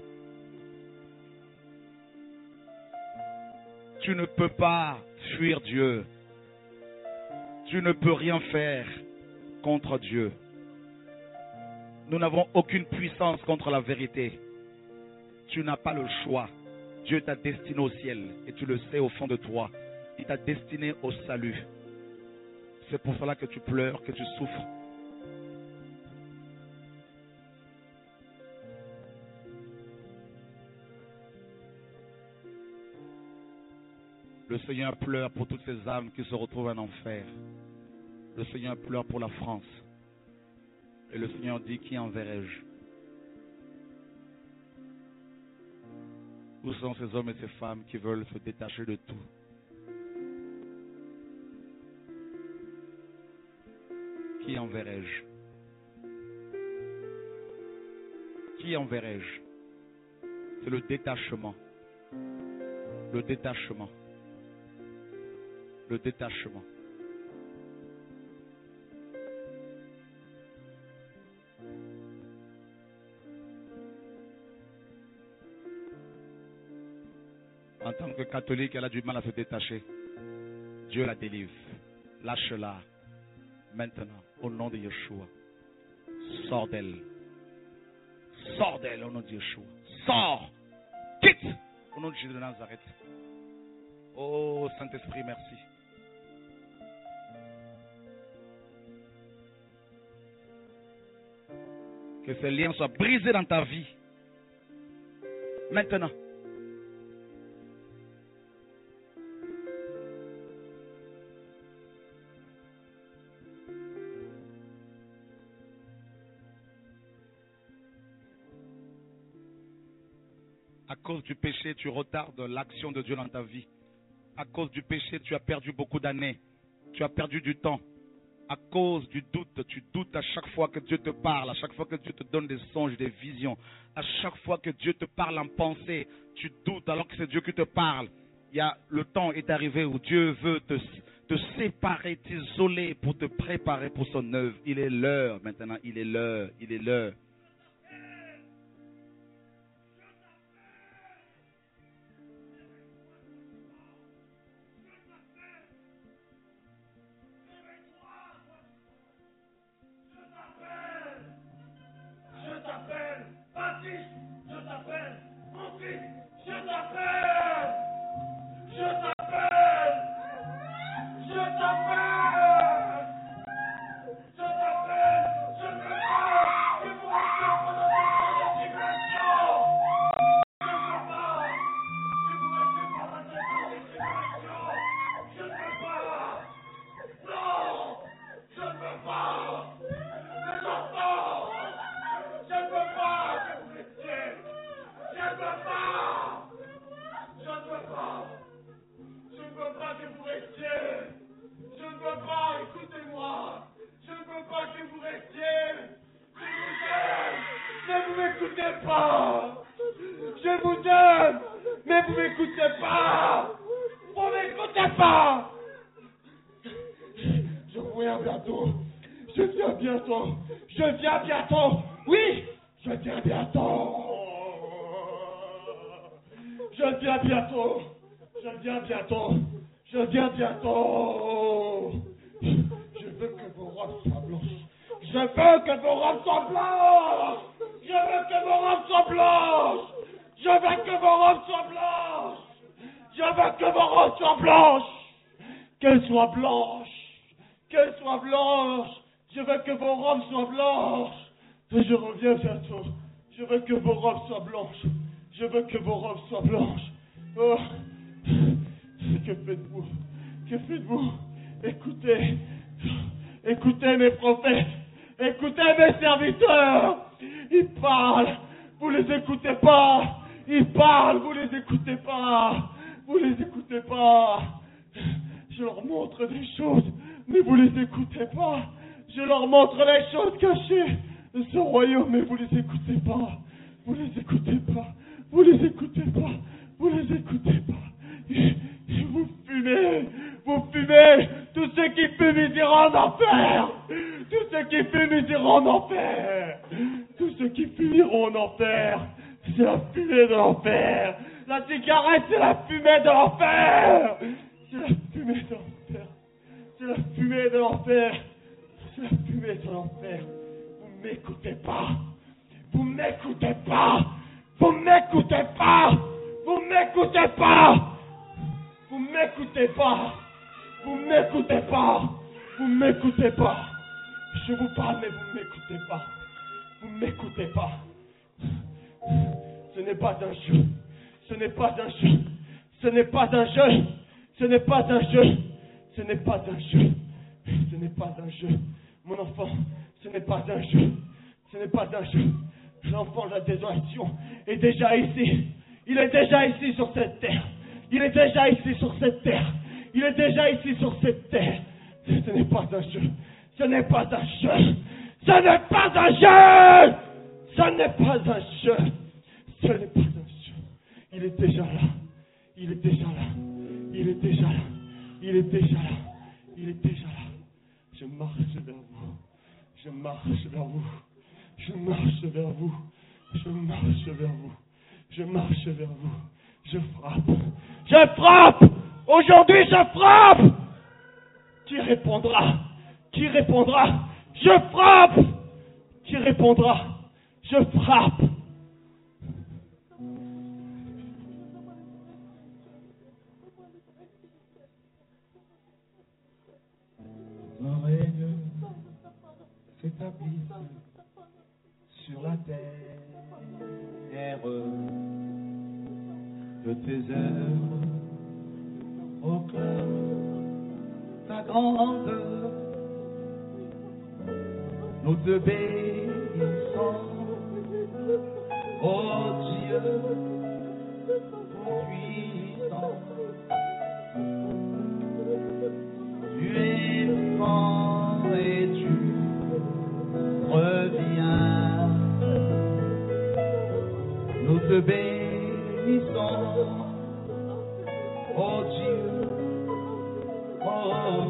[SPEAKER 2] Tu ne peux pas fuir Dieu. Tu ne peux rien faire contre Dieu. Nous n'avons aucune puissance contre la vérité. Tu n'as pas le choix. Dieu t'a destiné au ciel et tu le sais au fond de toi. Il t'a destiné au salut. C'est pour cela que tu pleures, que tu souffres. Le Seigneur pleure pour toutes ces âmes qui se retrouvent en enfer. Le Seigneur pleure pour la France. Et le Seigneur dit, qui enverrai-je? Où sont ces hommes et ces femmes qui veulent se détacher de tout? Qui enverrai-je? Qui enverrai-je? C'est le détachement. Le détachement. Le détachement. En tant que catholique, elle a du mal à se détacher. Dieu la délivre. Lâche-la. Maintenant, au nom de Yeshua. Sors d'elle. Sors d'elle au nom de Yeshua. Sors. Quitte. Au nom de Jésus de Nazareth. Oh Saint-Esprit, merci. Que ces liens soient brisés dans ta vie. Maintenant. À cause du péché, tu retardes l'action de Dieu dans ta vie. À cause du péché, tu as perdu beaucoup d'années. Tu as perdu du temps. à cause du doute. Tu doutes à chaque fois que Dieu te parle, à chaque fois que Dieu te donne des songes, des visions, à chaque fois que Dieu te parle en pensée, tu doutes alors que c'est Dieu qui te parle. Il y a, le temps est arrivé où Dieu veut te, te séparer, t'isoler pour te préparer pour son œuvre. Il est l'heure maintenant, il est l'heure, il est l'heure.
[SPEAKER 1] Sur la terre de tes œuvres, proclame ta grandeur. Nous te bénissons, ô Dieu tout-puissant. Tu es vivant et te bénissons. Oh Dieu, oh